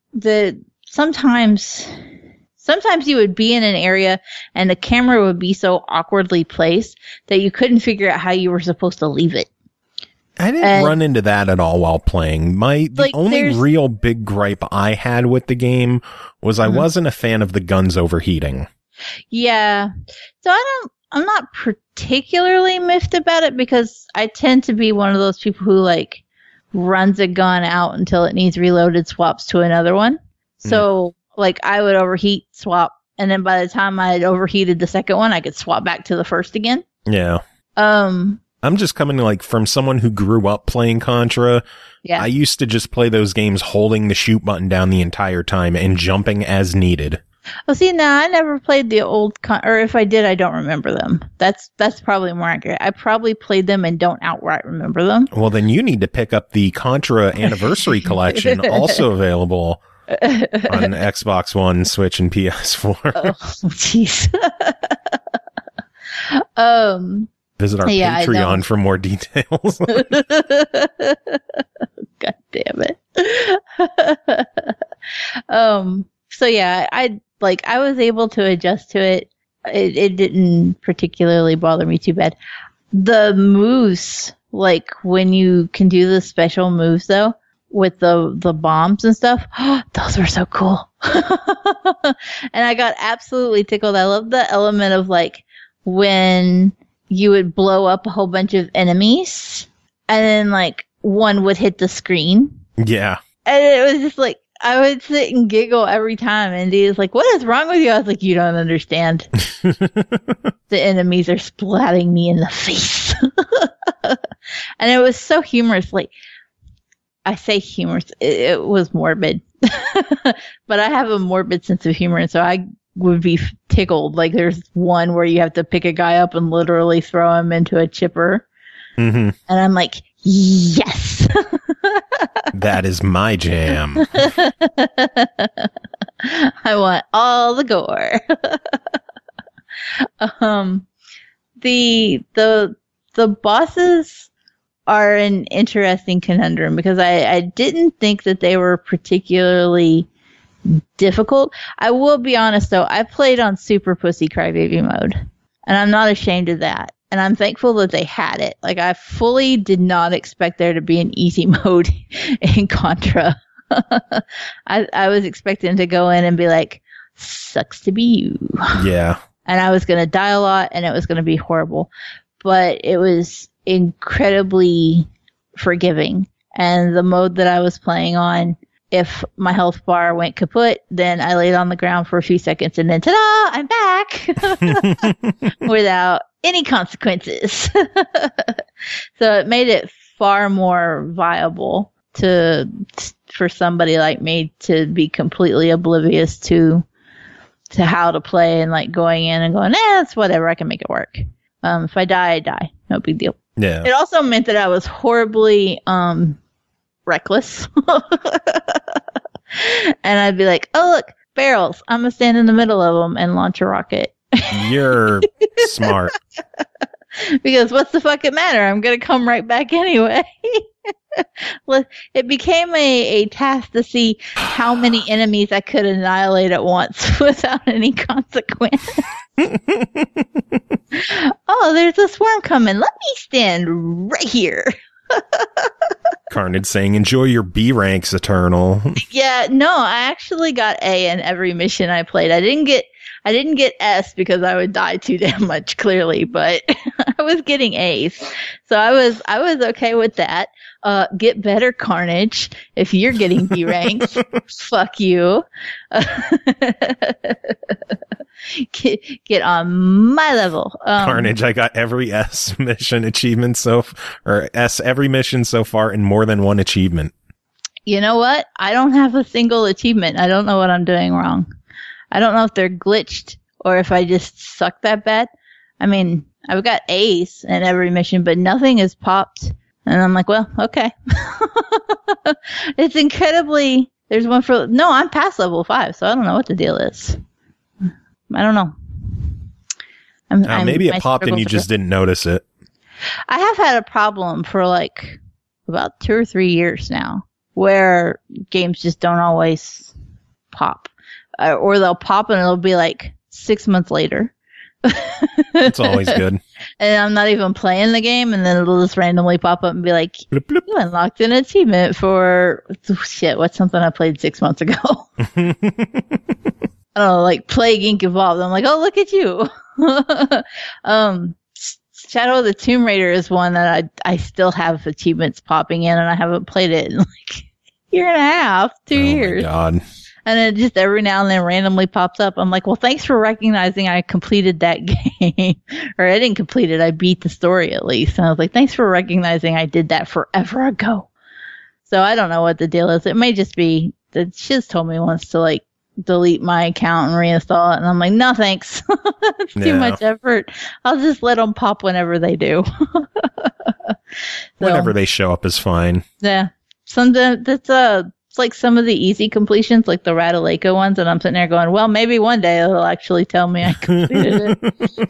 sometimes you would be in an area and the camera would be so awkwardly placed that you couldn't figure out how you were supposed to leave it. I didn't run into that at all while playing. The only real big gripe I had with the game was I wasn't a fan of the guns overheating. Yeah. So I'm not particularly miffed about it because I tend to be one of those people who like runs a gun out until it needs reloaded, swaps to another one. So like I would overheat, swap, and then by the time I had overheated the second one, I could swap back to the first again. Yeah. I'm just coming like from someone who grew up playing Contra. Yeah. I used to just play those games holding the shoot button down the entire time and jumping as needed. Well, see, now I never played the old, or if I did, I don't remember them. That's probably more accurate. I probably played them and don't outright remember them. Well, then you need to pick up the Contra Anniversary Collection, also available on Xbox One, Switch, and PS4. Oh, jeez. Visit our Patreon for more details. God damn it. So yeah, I was able to adjust to it. It didn't particularly bother me too bad. The moves, like when you can do the special moves though, with the bombs and stuff, those were so cool. And I got absolutely tickled. I love the element of like when you would blow up a whole bunch of enemies and then like one would hit the screen. Yeah. And it was just like, I would sit and giggle every time. And he was like, what is wrong with you? I was like, you don't understand. The enemies are splatting me in the face. And it was so humorous. Like, I say humorous. It was morbid. But I have a morbid sense of humor. And so I would be tickled. Like there's one where you have to pick a guy up and literally throw him into a chipper. Mm-hmm. And I'm like, yes. That is my jam. I want all the gore. The bosses are an interesting conundrum because I didn't think that they were particularly difficult. I will be honest though, I played on Super Pussy Crybaby mode, and I'm not ashamed of that. And I'm thankful that they had it. Like, I fully did not expect there to be an easy mode in Contra. I was expecting to go in and be like, sucks to be you. Yeah. And I was going to die a lot, and it was going to be horrible. But it was incredibly forgiving. And the mode that I was playing on, if my health bar went kaput, then I laid on the ground for a few seconds, and then ta-da, I'm back without any consequences. So it made it far more viable for somebody like me to be completely oblivious to how to play and like going in and going, it's whatever, I can make it work. If I die, I die. No big deal. Yeah. It also meant that I was horribly reckless. And I'd be like, oh, look, barrels. I'm going to stand in the middle of them and launch a rocket. You're smart. Because what's the fucking matter? I'm going to come right back anyway. Well, it became a task to see how many enemies I could annihilate at once without any consequence. Oh, there's a swarm coming. Let me stand right here. Carnage saying, enjoy your B ranks, Eternal. Yeah, no, I actually got A in every mission I played. I didn't get S because I would die too damn much, clearly, but I was getting A's. So I was okay with that. Get better, Carnage. If you're getting B ranks, fuck you. Get on my level. Carnage, I got every S mission achievement every mission so far and more than one achievement. You know what? I don't have a single achievement. I don't know what I'm doing wrong. I don't know if they're glitched or if I just suck that bad. I mean, I've got A's in every mission, but nothing has popped. And I'm like, well, okay. It's incredibly, I'm past level 5, so I don't know what the deal is. I don't know. Maybe it popped and you just didn't notice it. I have had a problem for like about 2 or 3 years now where games just don't always pop. Or they'll pop and it'll be like 6 months later. It's always good. And I'm not even playing the game, and then it'll just randomly pop up and be like, bloop, bloop. You unlocked an achievement for what's something I played 6 months ago. I don't know, like Plague Inc. Evolved. I'm like, oh, look at you. Shadow of the Tomb Raider is one that I still have achievements popping in, and I haven't played it in like a year and a half, 2 years. Oh my God. And it just every now and then randomly pops up. I'm like, well, thanks for recognizing I completed that game. Or I didn't complete it. I beat the story at least. And I was like, thanks for recognizing I did that forever ago. So I don't know what the deal is. It may just be that Shiz told me once to like delete my account and reinstall it. And I'm like, no, thanks. It's too much effort. I'll just let them pop whenever they do. Whenever they show up is fine. Yeah. Sometimes it's like some of the easy completions, like the Ratalaika ones, and I'm sitting there going, well, maybe one day they'll actually tell me I completed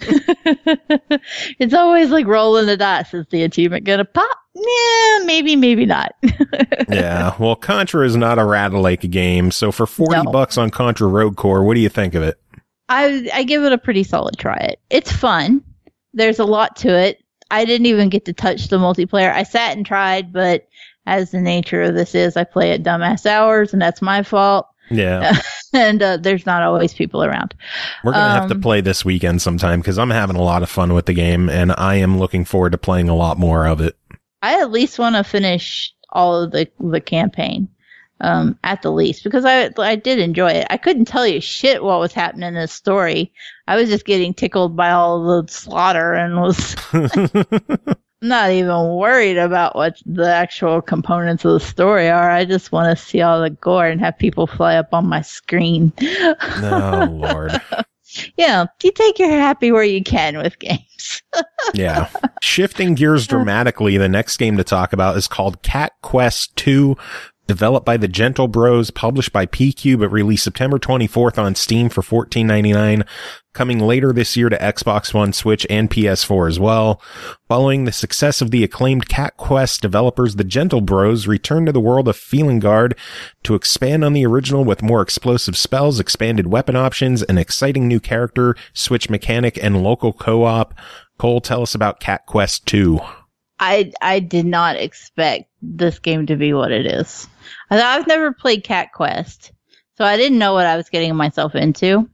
it. It's always like rolling the dice. Is the achievement going to pop? Yeah, maybe not. Yeah, well, Contra is not a Ratalaika game, so for $40 on Contra Rogue Core, what do you think of it? I give it a pretty solid try. It's fun. There's a lot to it. I didn't even get to touch the multiplayer. I sat and tried, but as the nature of this is, I play at dumbass hours, and that's my fault. Yeah. And there's not always people around. We're going to have to play this weekend sometime, because I'm having a lot of fun with the game, and I am looking forward to playing a lot more of it. I at least want to finish all of the campaign, at the least, because I did enjoy it. I couldn't tell you shit what was happening in this story. I was just getting tickled by all the slaughter and was... I'm not even worried about what the actual components of the story are. I just want to see all the gore and have people fly up on my screen. Oh, Lord. Yeah, you take your happy where you can with games. Yeah. Shifting gears dramatically, the next game to talk about is called Cat Quest 2. Developed by the Gentle Bros, published by PQ, but released September 24th on Steam for $14.99, coming later this year to Xbox One, Switch, and PS4 as well. Following the success of the acclaimed Cat Quest developers, the Gentle Bros returned to the world of Felingard to expand on the original with more explosive spells, expanded weapon options, an exciting new character, switch mechanic, and local co-op. Cole, tell us about Cat Quest 2. I did not expect this game to be what it is. I've never played Cat Quest, so I didn't know what I was getting myself into.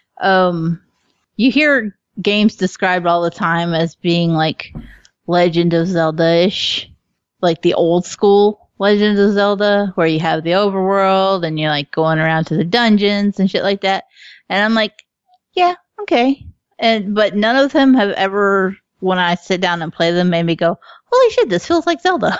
You hear games described all the time as being like Legend of Zelda-ish, like the old school Legend of Zelda, where you have the overworld and you're like going around to the dungeons and shit like that. And I'm like, yeah, okay. But none of them have ever, when I sit down and play them, made me go, holy shit, this feels like Zelda.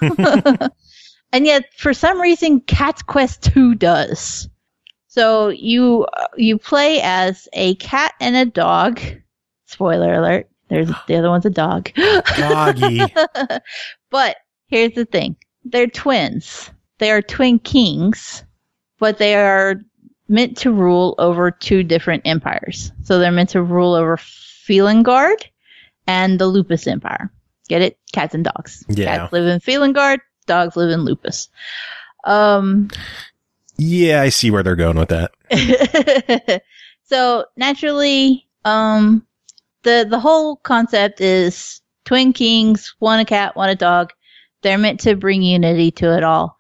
And yet, for some reason, Cat Quest 2 does. So you play as a cat and a dog. Spoiler alert. The other one's a dog. Doggy. But here's the thing. They're twins. They are twin kings, but they are meant to rule over 2 different empires. So they're meant to rule over Felingard and the Lupus Empire. Get it? Cats and dogs. Yeah. Cats live in Felingard. dogs live in Lupus. Yeah, I see where they're going with that. So naturally, the whole concept is twin kings, one a cat, one a dog. They're meant to bring unity to it all.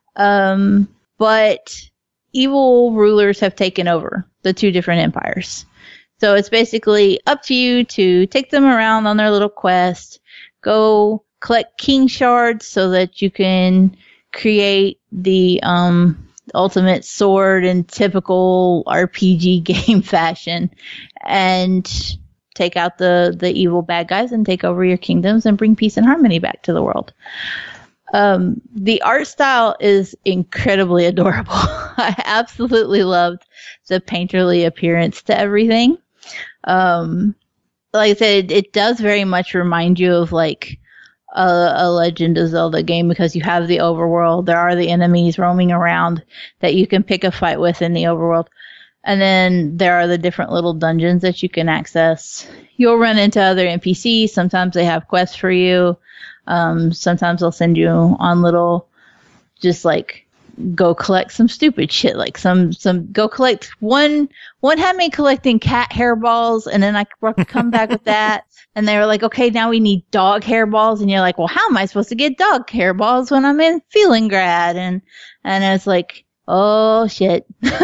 But evil rulers have taken over the two different empires. So it's basically up to you to take them around on their little quest, go collect king shards so that you can create the ultimate sword in typical RPG game fashion, and take out the evil bad guys and take over your kingdoms and bring peace and harmony back to the world. The art style is incredibly adorable. I absolutely loved the painterly appearance to everything. Like I said, it does very much remind you of like a Legend of Zelda game, because you have the overworld. There are the enemies roaming around that you can pick a fight with in the overworld. And then there are the different little dungeons that you can access. You'll run into other NPCs. Sometimes they have quests for you. Sometimes they'll send you on little, just like, go collect some stupid shit. Like go collect one had me collecting cat hairballs, and then I come back with that. And they were like, okay, now we need dog hairballs. And you're like, well, how am I supposed to get dog hairballs when I'm in Feelingrad? And it's like, oh shit.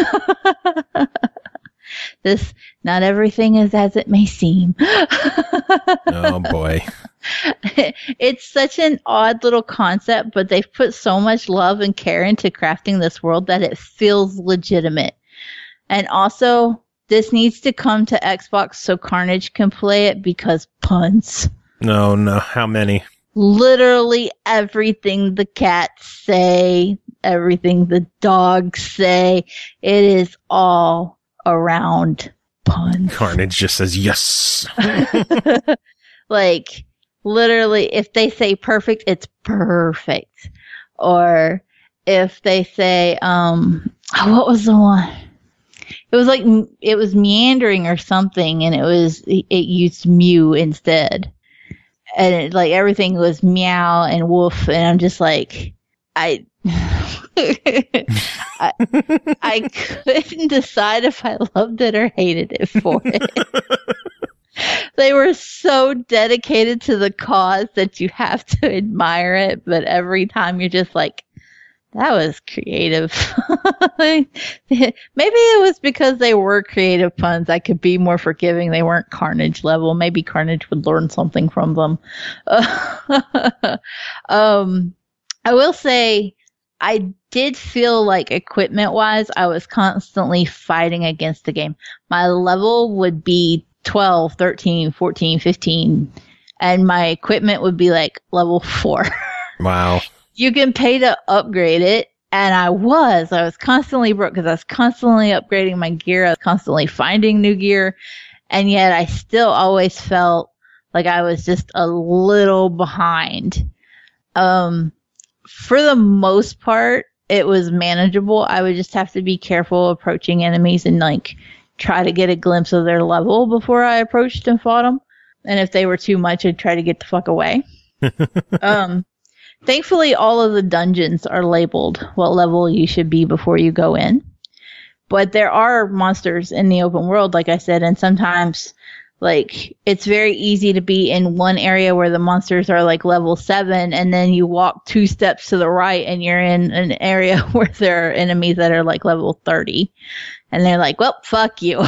Not everything is as it may seem. Oh boy. It's such an odd little concept, but they've put so much love and care into crafting this world that it feels legitimate. And also, this needs to come to Xbox so Carnage can play it, because puns. No, how many? Literally everything the cats say, everything the dogs say, it is all around puns. Carnage just says yes. Like, literally, if they say perfect, it's perfect. Or if they say, what was the one? It was like, it was meandering or something, and it used mew instead. And like everything was meow and woof, and I'm just like, I couldn't decide if I loved it or hated it for it. They were so dedicated to the cause that you have to admire it, but every time you're just like, that was creative. Maybe it was because they were creative puns. I could be more forgiving. They weren't Carnage level. Maybe Carnage would learn something from them. I will say, I did feel like equipment-wise, I was constantly fighting against the game. My level would be 12, 13, 14, 15, and my equipment would be like level 4. Wow. You can pay to upgrade it, and I was constantly broke because I was constantly upgrading my gear. I was constantly finding new gear, and yet I still always felt like I was just a little behind. For the most part, it was manageable. I would just have to be careful approaching enemies and like try to get a glimpse of their level before I approached and fought them. And if they were too much, I'd try to get the fuck away. Thankfully, all of the dungeons are labeled what level you should be before you go in. But there are monsters in the open world, like I said, and sometimes like it's very easy to be in one area where the monsters are like level 7, and then you walk 2 steps to the right and you're in an area where there are enemies that are like level 30. And they're like, well, fuck you.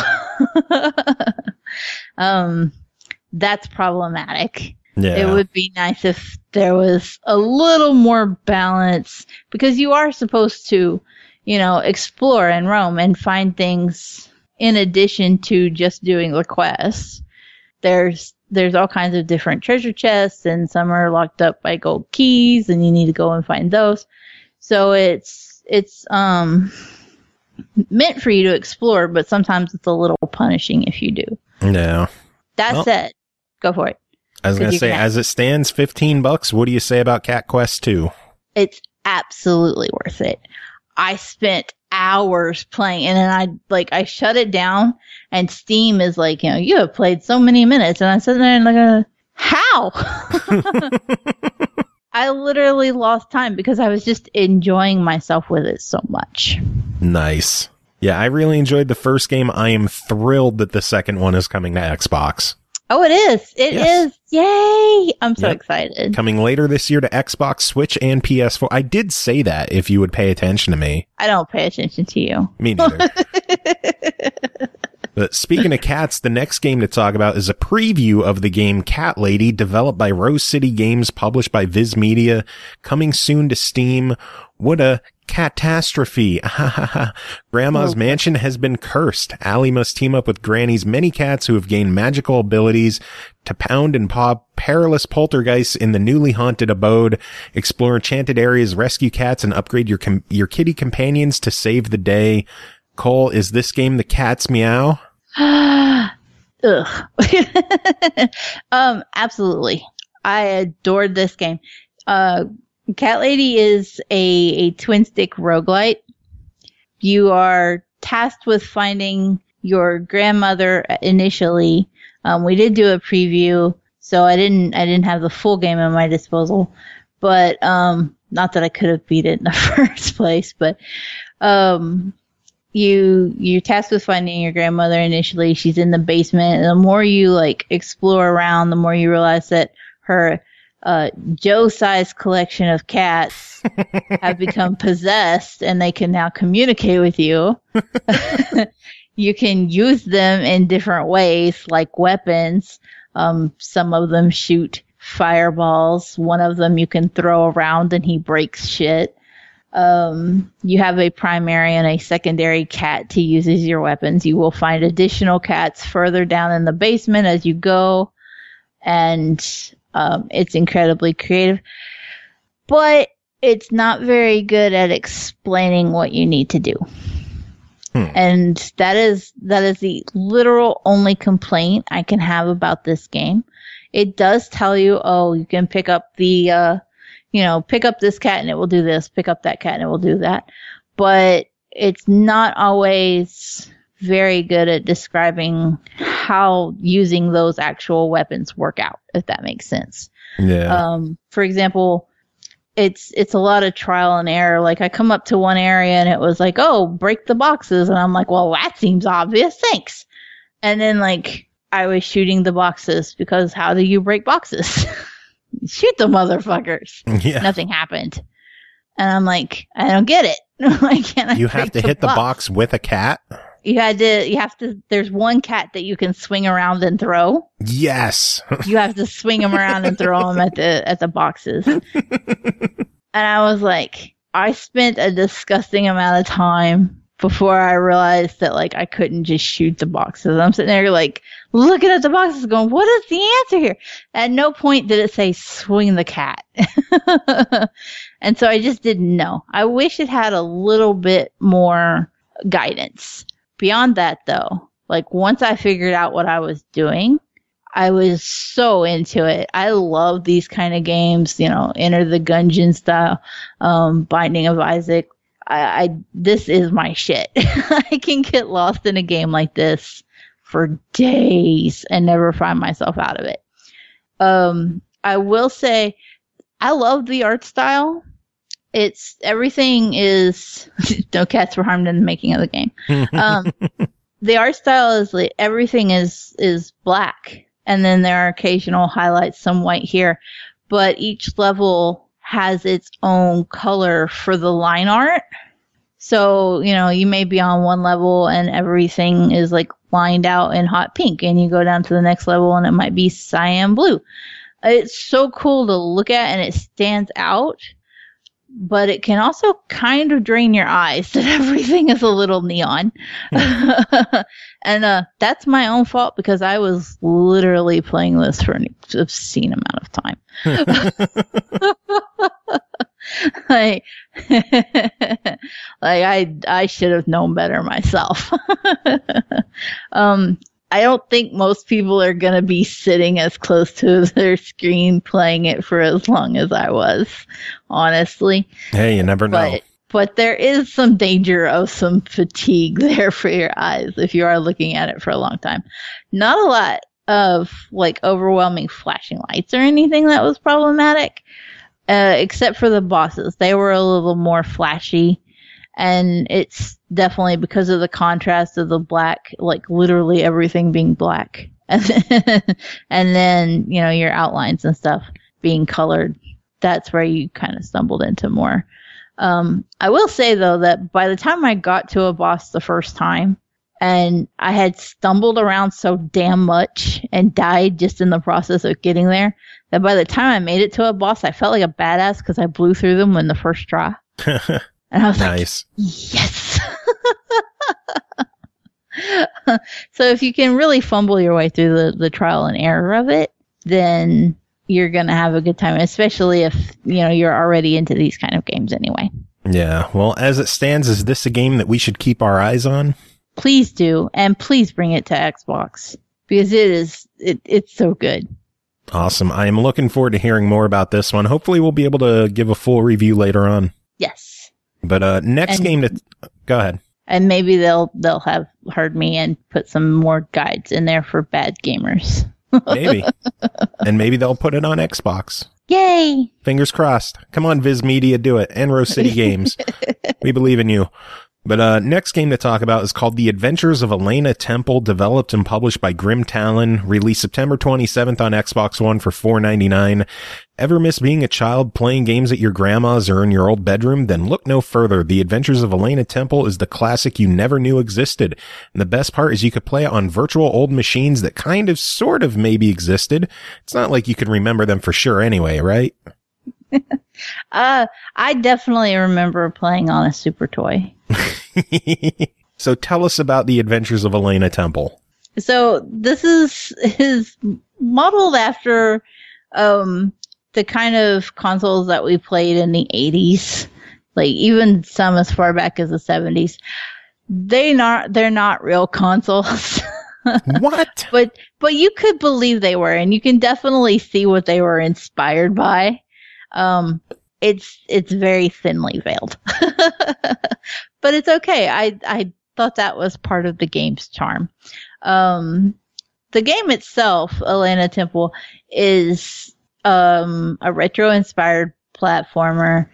That's problematic. Yeah. It would be nice if there was a little more balance, because you are supposed to, explore and roam and find things in addition to just doing the quests. There's all kinds of different treasure chests, and some are locked up by gold keys, and you need to go and find those. So it's meant for you to explore, but sometimes it's a little punishing if you do. No. That said, go for it. I was going to say, as it stands, $15. What do you say about Cat Quest 2? It's absolutely worth it. I spent hours playing, and then I shut it down, and Steam is like, you have played so many minutes, and I sit there and like, how? I literally lost time because I was just enjoying myself with it so much. Nice. Yeah, I really enjoyed the first game. I am thrilled that the second one is coming to Xbox. Oh, it is. It is. Yay. I'm so excited. Coming later this year to Xbox, Switch, and PS4. I did say that if you would pay attention to me. I don't pay attention to you. Me neither. But speaking of cats, the next game to talk about is a preview of the game Cat Lady, developed by Rose City Games, published by Viz Media, coming soon to Steam. What a catastrophe. Grandma's mansion has been cursed. Allie must team up with Granny's many cats who have gained magical abilities to pound and paw perilous poltergeists in the newly haunted abode, explore enchanted areas, rescue cats, and upgrade your kitty companions to save the day. Cole, is this game the cat's meow? Ugh. Absolutely. I adored this game. Cat Lady is a twin stick roguelite. You are tasked with finding your grandmother initially. We did do a preview, so I didn't have the full game at my disposal, but not that I could have beat it in the first place, but you're tasked with finding your grandmother initially. She's in the basement, and the more you explore around, the more you realize that her Joe-sized collection of cats have become possessed, and they can now communicate with you. You can use them in different ways, like weapons. Some of them shoot fireballs. One of them you can throw around and he breaks shit. You have a primary and a secondary cat to use as your weapons. You will find additional cats further down in the basement as you go, and it's incredibly creative, but it's not very good at explaining what you need to do. And that is the literal only complaint I can have about this game. It does tell you, oh, you can pick up the, pick up this cat and it will do this, pick up that cat and it will do that. But it's not always very good at describing how using those actual weapons work out, if that makes sense. Yeah. For example, it's a lot of trial and error. Like, I come up to one area and it was like, oh, break the boxes. And I'm like, well, that seems obvious. Thanks. And then I was shooting the boxes because how do you break boxes? Shoot the motherfuckers. Yeah. Nothing happened. And I'm like, I don't get it. Why can't I You have to hit the box with a cat? You have to, there's one cat that you can swing around and throw. Yes. You have to swing them around and throw them at the boxes. And I was like, I spent a disgusting amount of time before I realized that I couldn't just shoot the boxes. I'm sitting there looking at the boxes going, what is the answer here? At no point did it say swing the cat. And so I just didn't know. I wish it had a little bit more guidance. Beyond that, though, once I figured out what I was doing, I was so into it. I love these kind of games, Enter the Gungeon style, Binding of Isaac. This is my shit. I can get lost in a game like this for days and never find myself out of it. I will say, I love the art style. Everything is no cats were harmed in the making of the game. The art style is everything is black, and then there are occasional highlights, some white here, but each level has its own color for the line art. So, you may be on one level and everything is lined out in hot pink, and you go down to the next level and it might be cyan blue. It's so cool to look at, and it stands out. But it can also kind of drain your eyes that everything is a little neon. And that's my own fault because I was literally playing this for an obscene amount of time. I should have known better myself. I don't think most people are going to be sitting as close to their screen playing it for as long as I was, honestly. Hey, you never know. But there is some danger of some fatigue there for your eyes if you are looking at it for a long time. Not a lot of overwhelming flashing lights or anything that was problematic. except for the bosses. They were a little more flashy, and it's definitely because of the contrast of the black, like literally everything being black, and then your outlines and stuff being colored. That's where you kind of stumbled into more. I will say though that by the time I got to a boss the first time, and I had stumbled around so damn much and died just in the process of getting there, that by the time I made it to a boss, I felt like a badass because I blew through them in the first try. And I was nice. Like, yes. So if you can really fumble your way through the trial and error of it, then you're going to have a good time, especially if, you're already into these kind of games anyway. Yeah. Well, as it stands, is this a game that we should keep our eyes on? Please do. And please bring it to Xbox because it's so good. Awesome. I am looking forward to hearing more about this one. Hopefully we'll be able to give a full review later on. Yes. But, go ahead. And maybe they'll have heard me and put some more guides in there for bad gamers. Maybe. And maybe they'll put it on Xbox. Yay! Fingers crossed. Come on, Viz Media, do it. And Rose City Games. We believe in you. But next game to talk about is called The Adventures of Elena Temple, developed and published by Grim Talon, released September 27th on Xbox One for $4.99. Ever miss being a child playing games at your grandma's or in your old bedroom? Then look no further. The Adventures of Elena Temple is the classic you never knew existed. And the best part is you could play it on virtual old machines that kind of, sort of, maybe existed. It's not like you can remember them for sure anyway, right? I definitely remember playing on a Super Toy. So tell us about The Adventures of Elena Temple. So this is modeled after the kind of consoles that we played in the 80s, like even some as far back as the 70s. They're not real consoles. What? But you could believe they were, and you can definitely see what they were inspired by. It's very thinly veiled, but it's okay. I thought that was part of the game's charm. The game itself, Elena Temple, is a retro-inspired platformer.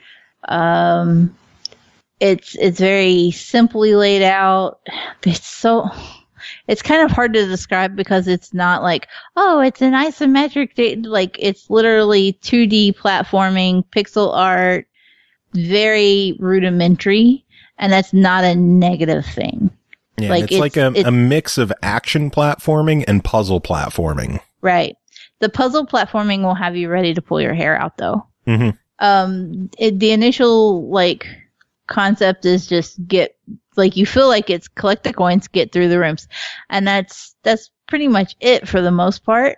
It's very simply laid out. It's kind of hard to describe because it's not like, oh, it's an isometric, like it's literally 2D platforming, pixel art, very rudimentary, and that's not a negative thing. Yeah, like it's like a mix of action platforming and puzzle platforming. Right. The puzzle platforming will have you ready to pull your hair out, though. Mm-hmm. The initial, concept is just you feel like it's collect the coins, get through the rooms. And that's pretty much it for the most part.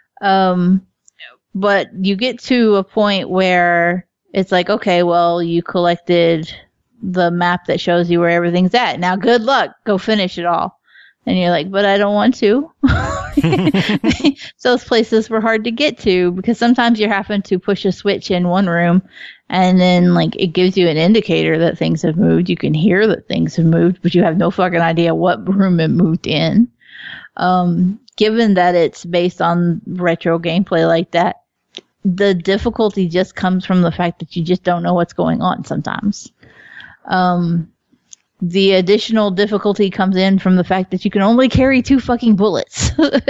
But you get to a point where it's like, okay, well, you collected the map that shows you where everything's at. Now, good luck. Go finish it all. And you're like, but I don't want to. Those places were hard to get to because sometimes you're having to push a switch in one room and then it gives you an indicator that things have moved. You can hear that things have moved, but you have no fucking idea what room it moved in. Given that it's based on retro gameplay like that, the difficulty just comes from the fact that you just don't know what's going on sometimes. The additional difficulty comes in from the fact that you can only carry 2 fucking bullets.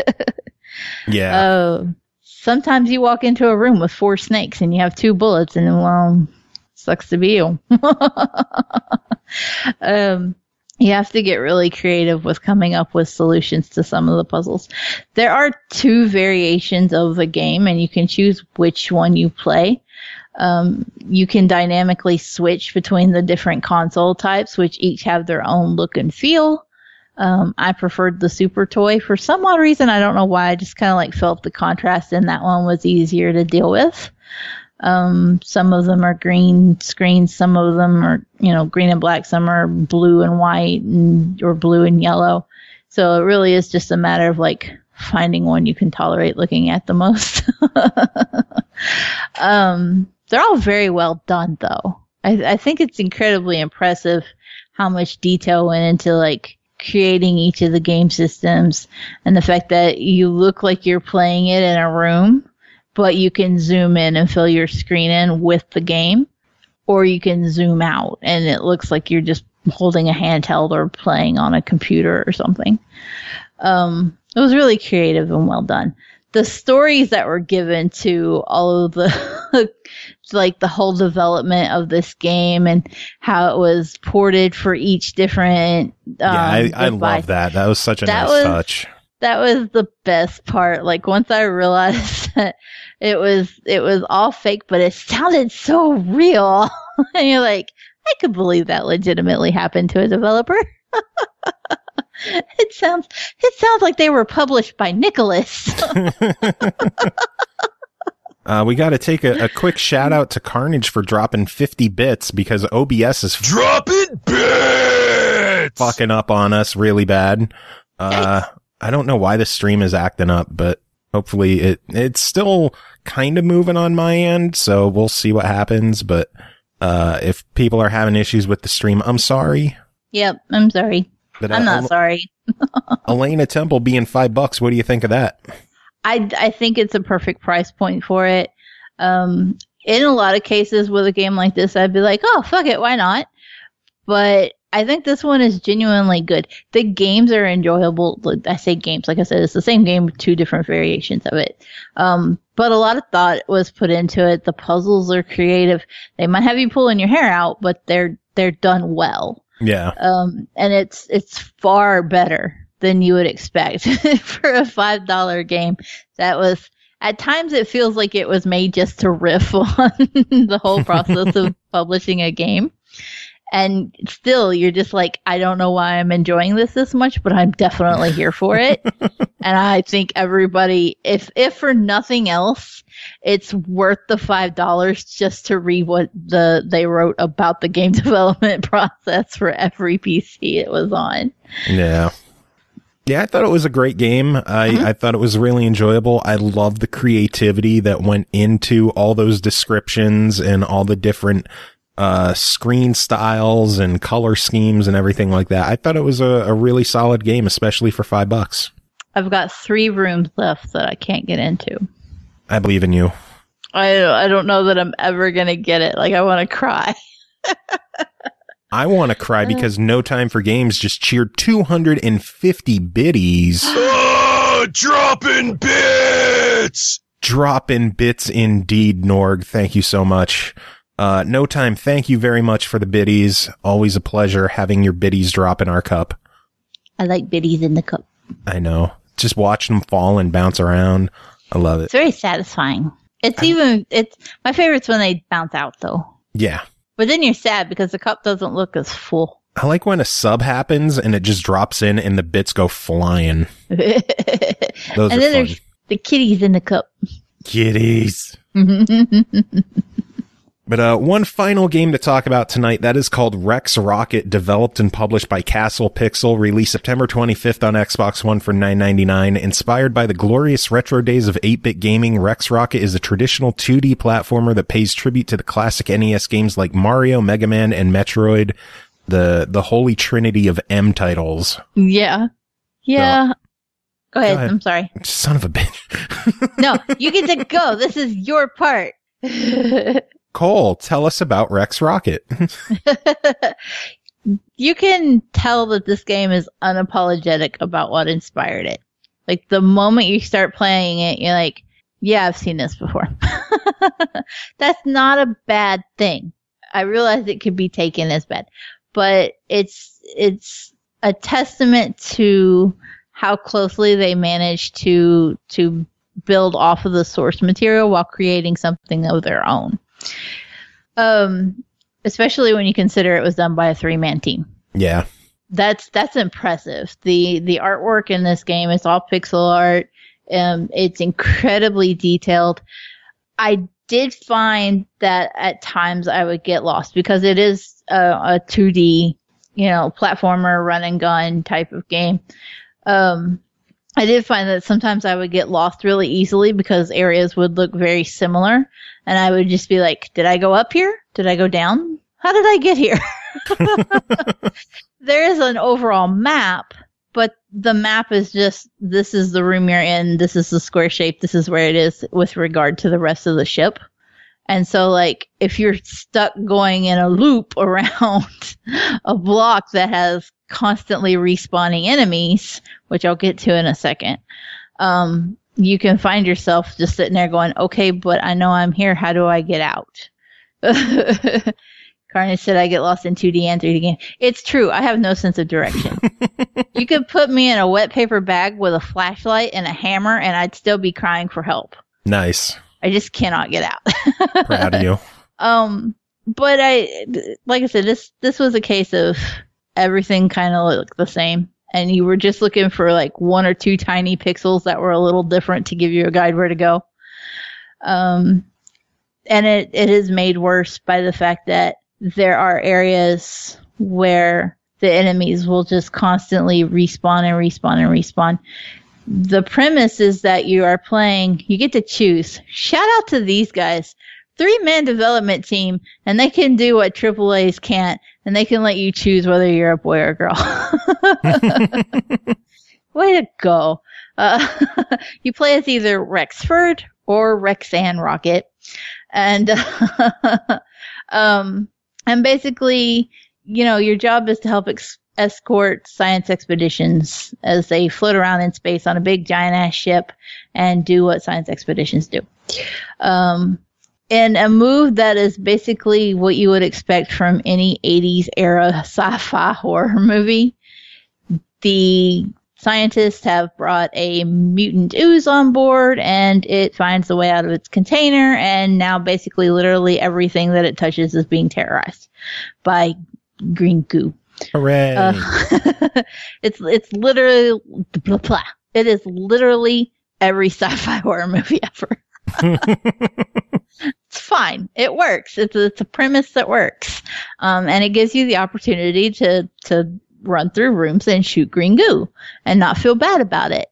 Yeah. Sometimes you walk into a room with 4 snakes and you have 2 bullets and, well, sucks to be you. You have to get really creative with coming up with solutions to some of the puzzles. There are 2 variations of the game and you can choose which one you play. You can dynamically switch between the different console types, which each have their own look and feel. I preferred the Super Toy for some odd reason. I don't know why. I just kind of felt the contrast in that one was easier to deal with. Some of them are green screens. Some of them are, green and black. Some are blue and white or blue and yellow. So it really is just a matter of finding one you can tolerate looking at the most. They're all very well done, though. I think it's incredibly impressive how much detail went into creating each of the game systems, and the fact that you look like you're playing it in a room, but you can zoom in and fill your screen in with the game, or you can zoom out and it looks like you're just holding a handheld or playing on a computer or something. It was really creative and well done. The stories that were given to all of the, like the whole development of this game and how it was ported for each different. I love that. That was such a nice touch. That was the best part. Like once I realized that it was all fake, but it sounded so real. And you're like, I could believe that legitimately happened to a developer. It sounds like they were published by Nicholas. We got to take a quick shout out to Carnage for dropping 50 bits because OBS is dropping bits, fucking up on us really bad. I don't know why the stream is acting up, but hopefully it's still kind of moving on my end. So we'll see what happens. But if people are having issues with the stream, I'm sorry. Yep, I'm sorry. But I'm not sorry. Elena Temple being $5. What do you think of that? I think it's a perfect price point for it. In a lot of cases with a game like this, I'd be like, oh, fuck it, why not? But I think this one is genuinely good. The games are enjoyable. I say games, like I said, it's the same game with two different variations of it. But a lot of thought was put into it. The puzzles are creative. They might have you pulling your hair out, but they're done well. Yeah. And it's far better than you would expect for a $5 game. That was, at times it feels like it was made just to riff on the whole process of publishing a game. And still, you're just like, I don't know why I'm enjoying this much, but I'm definitely here for it. And I think everybody, if for nothing else, it's worth the $5 just to read what they wrote about the game development process for every PC it was on. Yeah. Yeah, I thought it was a great game. I thought it was really enjoyable. I love the creativity that went into all those descriptions and all the different screen styles and color schemes and everything like that. I thought it was a really solid game, especially for $5. I've got 3 rooms left that I can't get into. I believe in you. I don't know that I'm ever going to get it. Like, I want to cry. I want to cry because No Time for Games just cheered 250 biddies. Dropping bits! Dropping bits indeed, Norg. Thank you so much. No Time, thank you very much for the biddies. Always a pleasure having your biddies drop in our cup. I like biddies in the cup. I know. Just watching them fall and bounce around. I love it. It's very satisfying. It's my favorite's when they bounce out though. Yeah. But then you're sad because the cup doesn't look as full. I like when a sub happens and it just drops in and the bits go flying. Those and then there's the kitties in the cup. Kitties. But one final game to talk about tonight, that is called Rex Rocket, developed and published by Castle Pixel, released September 25th on Xbox One for $9.99. Inspired by the glorious retro days of 8-bit gaming, Rex Rocket is a traditional 2D platformer that pays tribute to the classic NES games like Mario, Mega Man, and Metroid, the holy trinity of M titles. Yeah. Yeah. Go ahead. I'm sorry. Son of a bitch. No, you get to go. This is your part. Cole, tell us about Rex Rocket. You can tell that this game is unapologetic about what inspired it. Like, the moment you start playing it, you're like, yeah, I've seen this before. That's not a bad thing. I realize it could be taken as bad, but it's a testament to how closely they managed to build off of the source material while creating something of their own. Especially when you consider it was done by a 3-man team. Yeah. That's impressive. The artwork in this game is all pixel art. It's incredibly detailed. I did find that at times I would get lost because it is a 2D, platformer, run and gun type of game. I did find that sometimes I would get lost really easily because areas would look very similar. And I would just be like, did I go up here? Did I go down? How did I get here? There is an overall map, but the map is just, this is the room you're in, this is the square shape, this is where it is with regard to the rest of the ship. And so, like, if you're stuck going in a loop around a block that has constantly respawning enemies, which I'll get to in a second, you can find yourself just sitting there going, okay, but I know I'm here. How do I get out? Carnage said I get lost in 2D and 3D games. It's true. I have no sense of direction. You could put me in a wet paper bag with a flashlight and a hammer, and I'd still be crying for help. Nice. I just cannot get out. Proud of you. But like I said, this was a case of everything kind of looked the same, and you were just looking for like one or two tiny pixels that were a little different to give you a guide where to go. And it is made worse by the fact that there are areas where the enemies will just constantly respawn and respawn and respawn. The premise is that you are playing, you get to choose. Shout out to these guys. 3-man development team, and they can do what AAAs can't, and they can let you choose whether you're a boy or a girl. Way to go. You play as either Rexford or Rexanne Rocket. And and basically, your job is to help escort science expeditions as they float around in space on a big giant ass ship and do what science expeditions do. In a move that is basically what you would expect from any 80s era sci-fi horror movie, the scientists have brought a mutant ooze on board, and it finds the way out of its container, and now basically literally everything that it touches is being terrorized by green goo. Hooray! It's literally blah, blah. It is literally every sci-fi horror movie ever. It's fine. It works. It's a premise that works, and it gives you the opportunity to run through rooms and shoot green goo and not feel bad about it.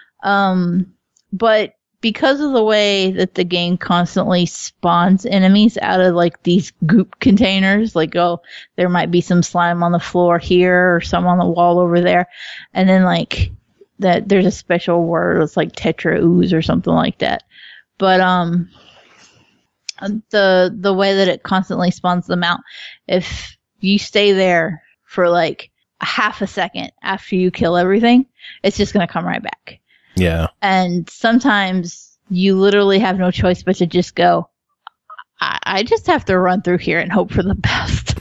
But because of the way that the game constantly spawns enemies out of like these goop containers, like, oh, there might be some slime on the floor here or some on the wall over there, and then like that there's a special word, it's like tetra ooze or something like that. But the way that it constantly spawns them out, if you stay there for like a half a second after you kill everything, it's just going to come right back. Yeah. And sometimes you literally have no choice but to just go, I just have to run through here and hope for the best.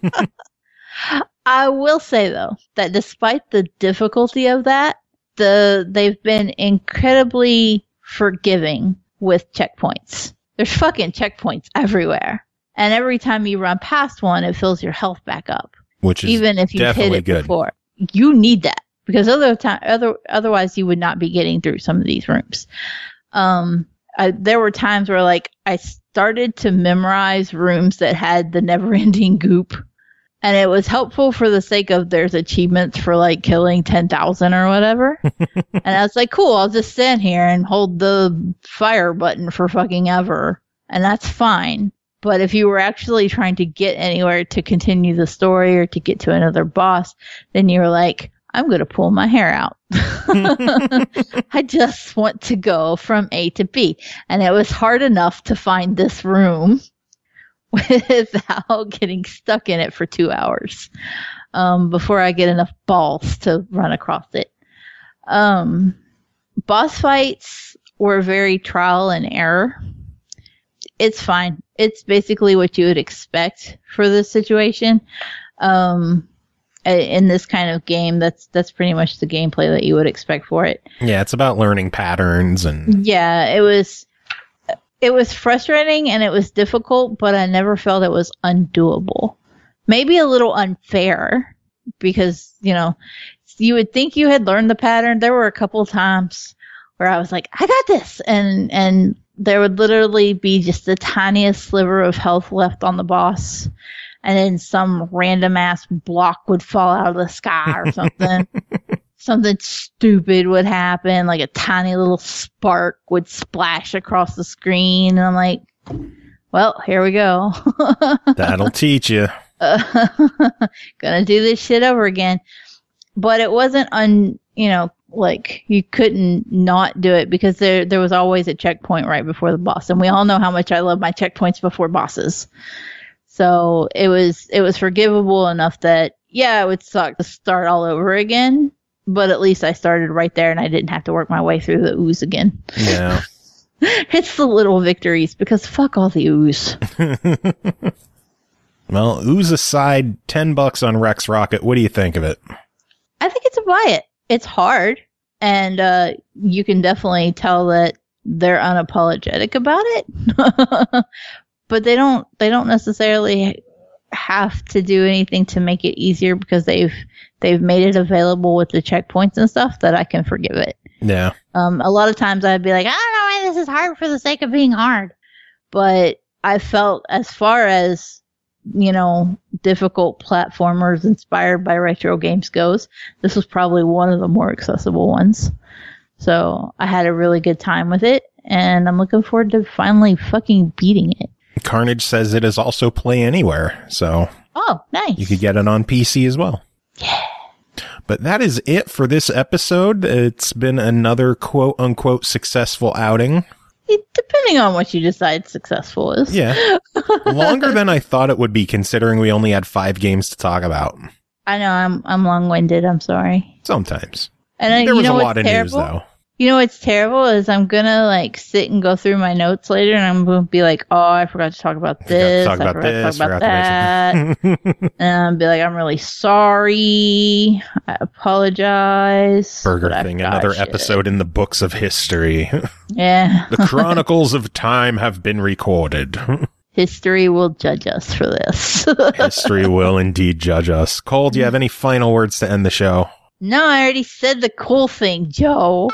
I will say, though, that despite the difficulty of that, they've been incredibly forgiving with checkpoints. There's fucking checkpoints everywhere. And every time you run past one, it fills your health back up. Which is even if you've hit it good. Before. You need that. Because otherwise you would not be getting through some of these rooms. There were times where like I started to memorize rooms that had the never-ending goop. And it was helpful for the sake of there's achievements for like killing 10,000 or whatever. And I was like, cool, I'll just stand here and hold the fire button for fucking ever. And that's fine. But if you were actually trying to get anywhere to continue the story or to get to another boss, then you were like, I'm going to pull my hair out. I just want to go from A to B. And it was hard enough to find this room without getting stuck in it for 2 hours before I get enough balls to run across it. Boss fights were very trial and error. It's fine. It's basically what you would expect for this situation. In this kind of game, that's pretty much the gameplay that you would expect for it. Yeah, it's about learning patterns and... Yeah, it was frustrating and it was difficult, but I never felt it was undoable. Maybe a little unfair because, you would think you had learned the pattern. There were a couple of times where I was like, I got this. And there would literally be just the tiniest sliver of health left on the boss. And then some random ass block would fall out of the sky or something. Something stupid would happen, like a tiny little spark would splash across the screen. And I'm like, well, here we go. That'll teach you. Gonna do this shit over again. but it wasn't like you couldn't not do it because there was always a checkpoint right before the boss. And we all know how much I love my checkpoints before bosses. So it was forgivable enough that, yeah, it would suck to start all over again, but at least I started right there and I didn't have to work my way through the ooze again. Yeah. It's the little victories because fuck all the ooze. Well, ooze aside, $10 on Rex Rocket. What do you think of it? I think it's a buy it. It's hard, and you can definitely tell that they're unapologetic about it. But they don't necessarily have to do anything to make it easier because they've made it available with the checkpoints and stuff that I can forgive it. Yeah. A lot of times I'd be like, I don't know why this is hard for the sake of being hard. But I felt as far as, difficult platformers inspired by retro games goes, this was probably one of the more accessible ones. So I had a really good time with it, and I'm looking forward to finally fucking beating it. Carnage says it is also Play Anywhere, so oh, nice. You could get it on PC as well. Yeah. But that is it for this episode. It's been another quote-unquote successful outing. Depending on what you decide successful is. Yeah. Longer than I thought it would be, considering we only had 5 games to talk about. I know, I'm long-winded. I'm sorry. Sometimes. And there was a lot of news, though. You know what's terrible is I'm gonna sit and go through my notes later and I'm gonna be like, oh, I forgot to talk about this. I forgot to talk about that. And I'll be like, I'm really sorry. I apologize. Burger Thing, another episode in the books of history. Yeah. The chronicles of time have been recorded. History will judge us for this. History will indeed judge us. Cole, do you have any final words to end the show? No, I already said the cool thing, Joe.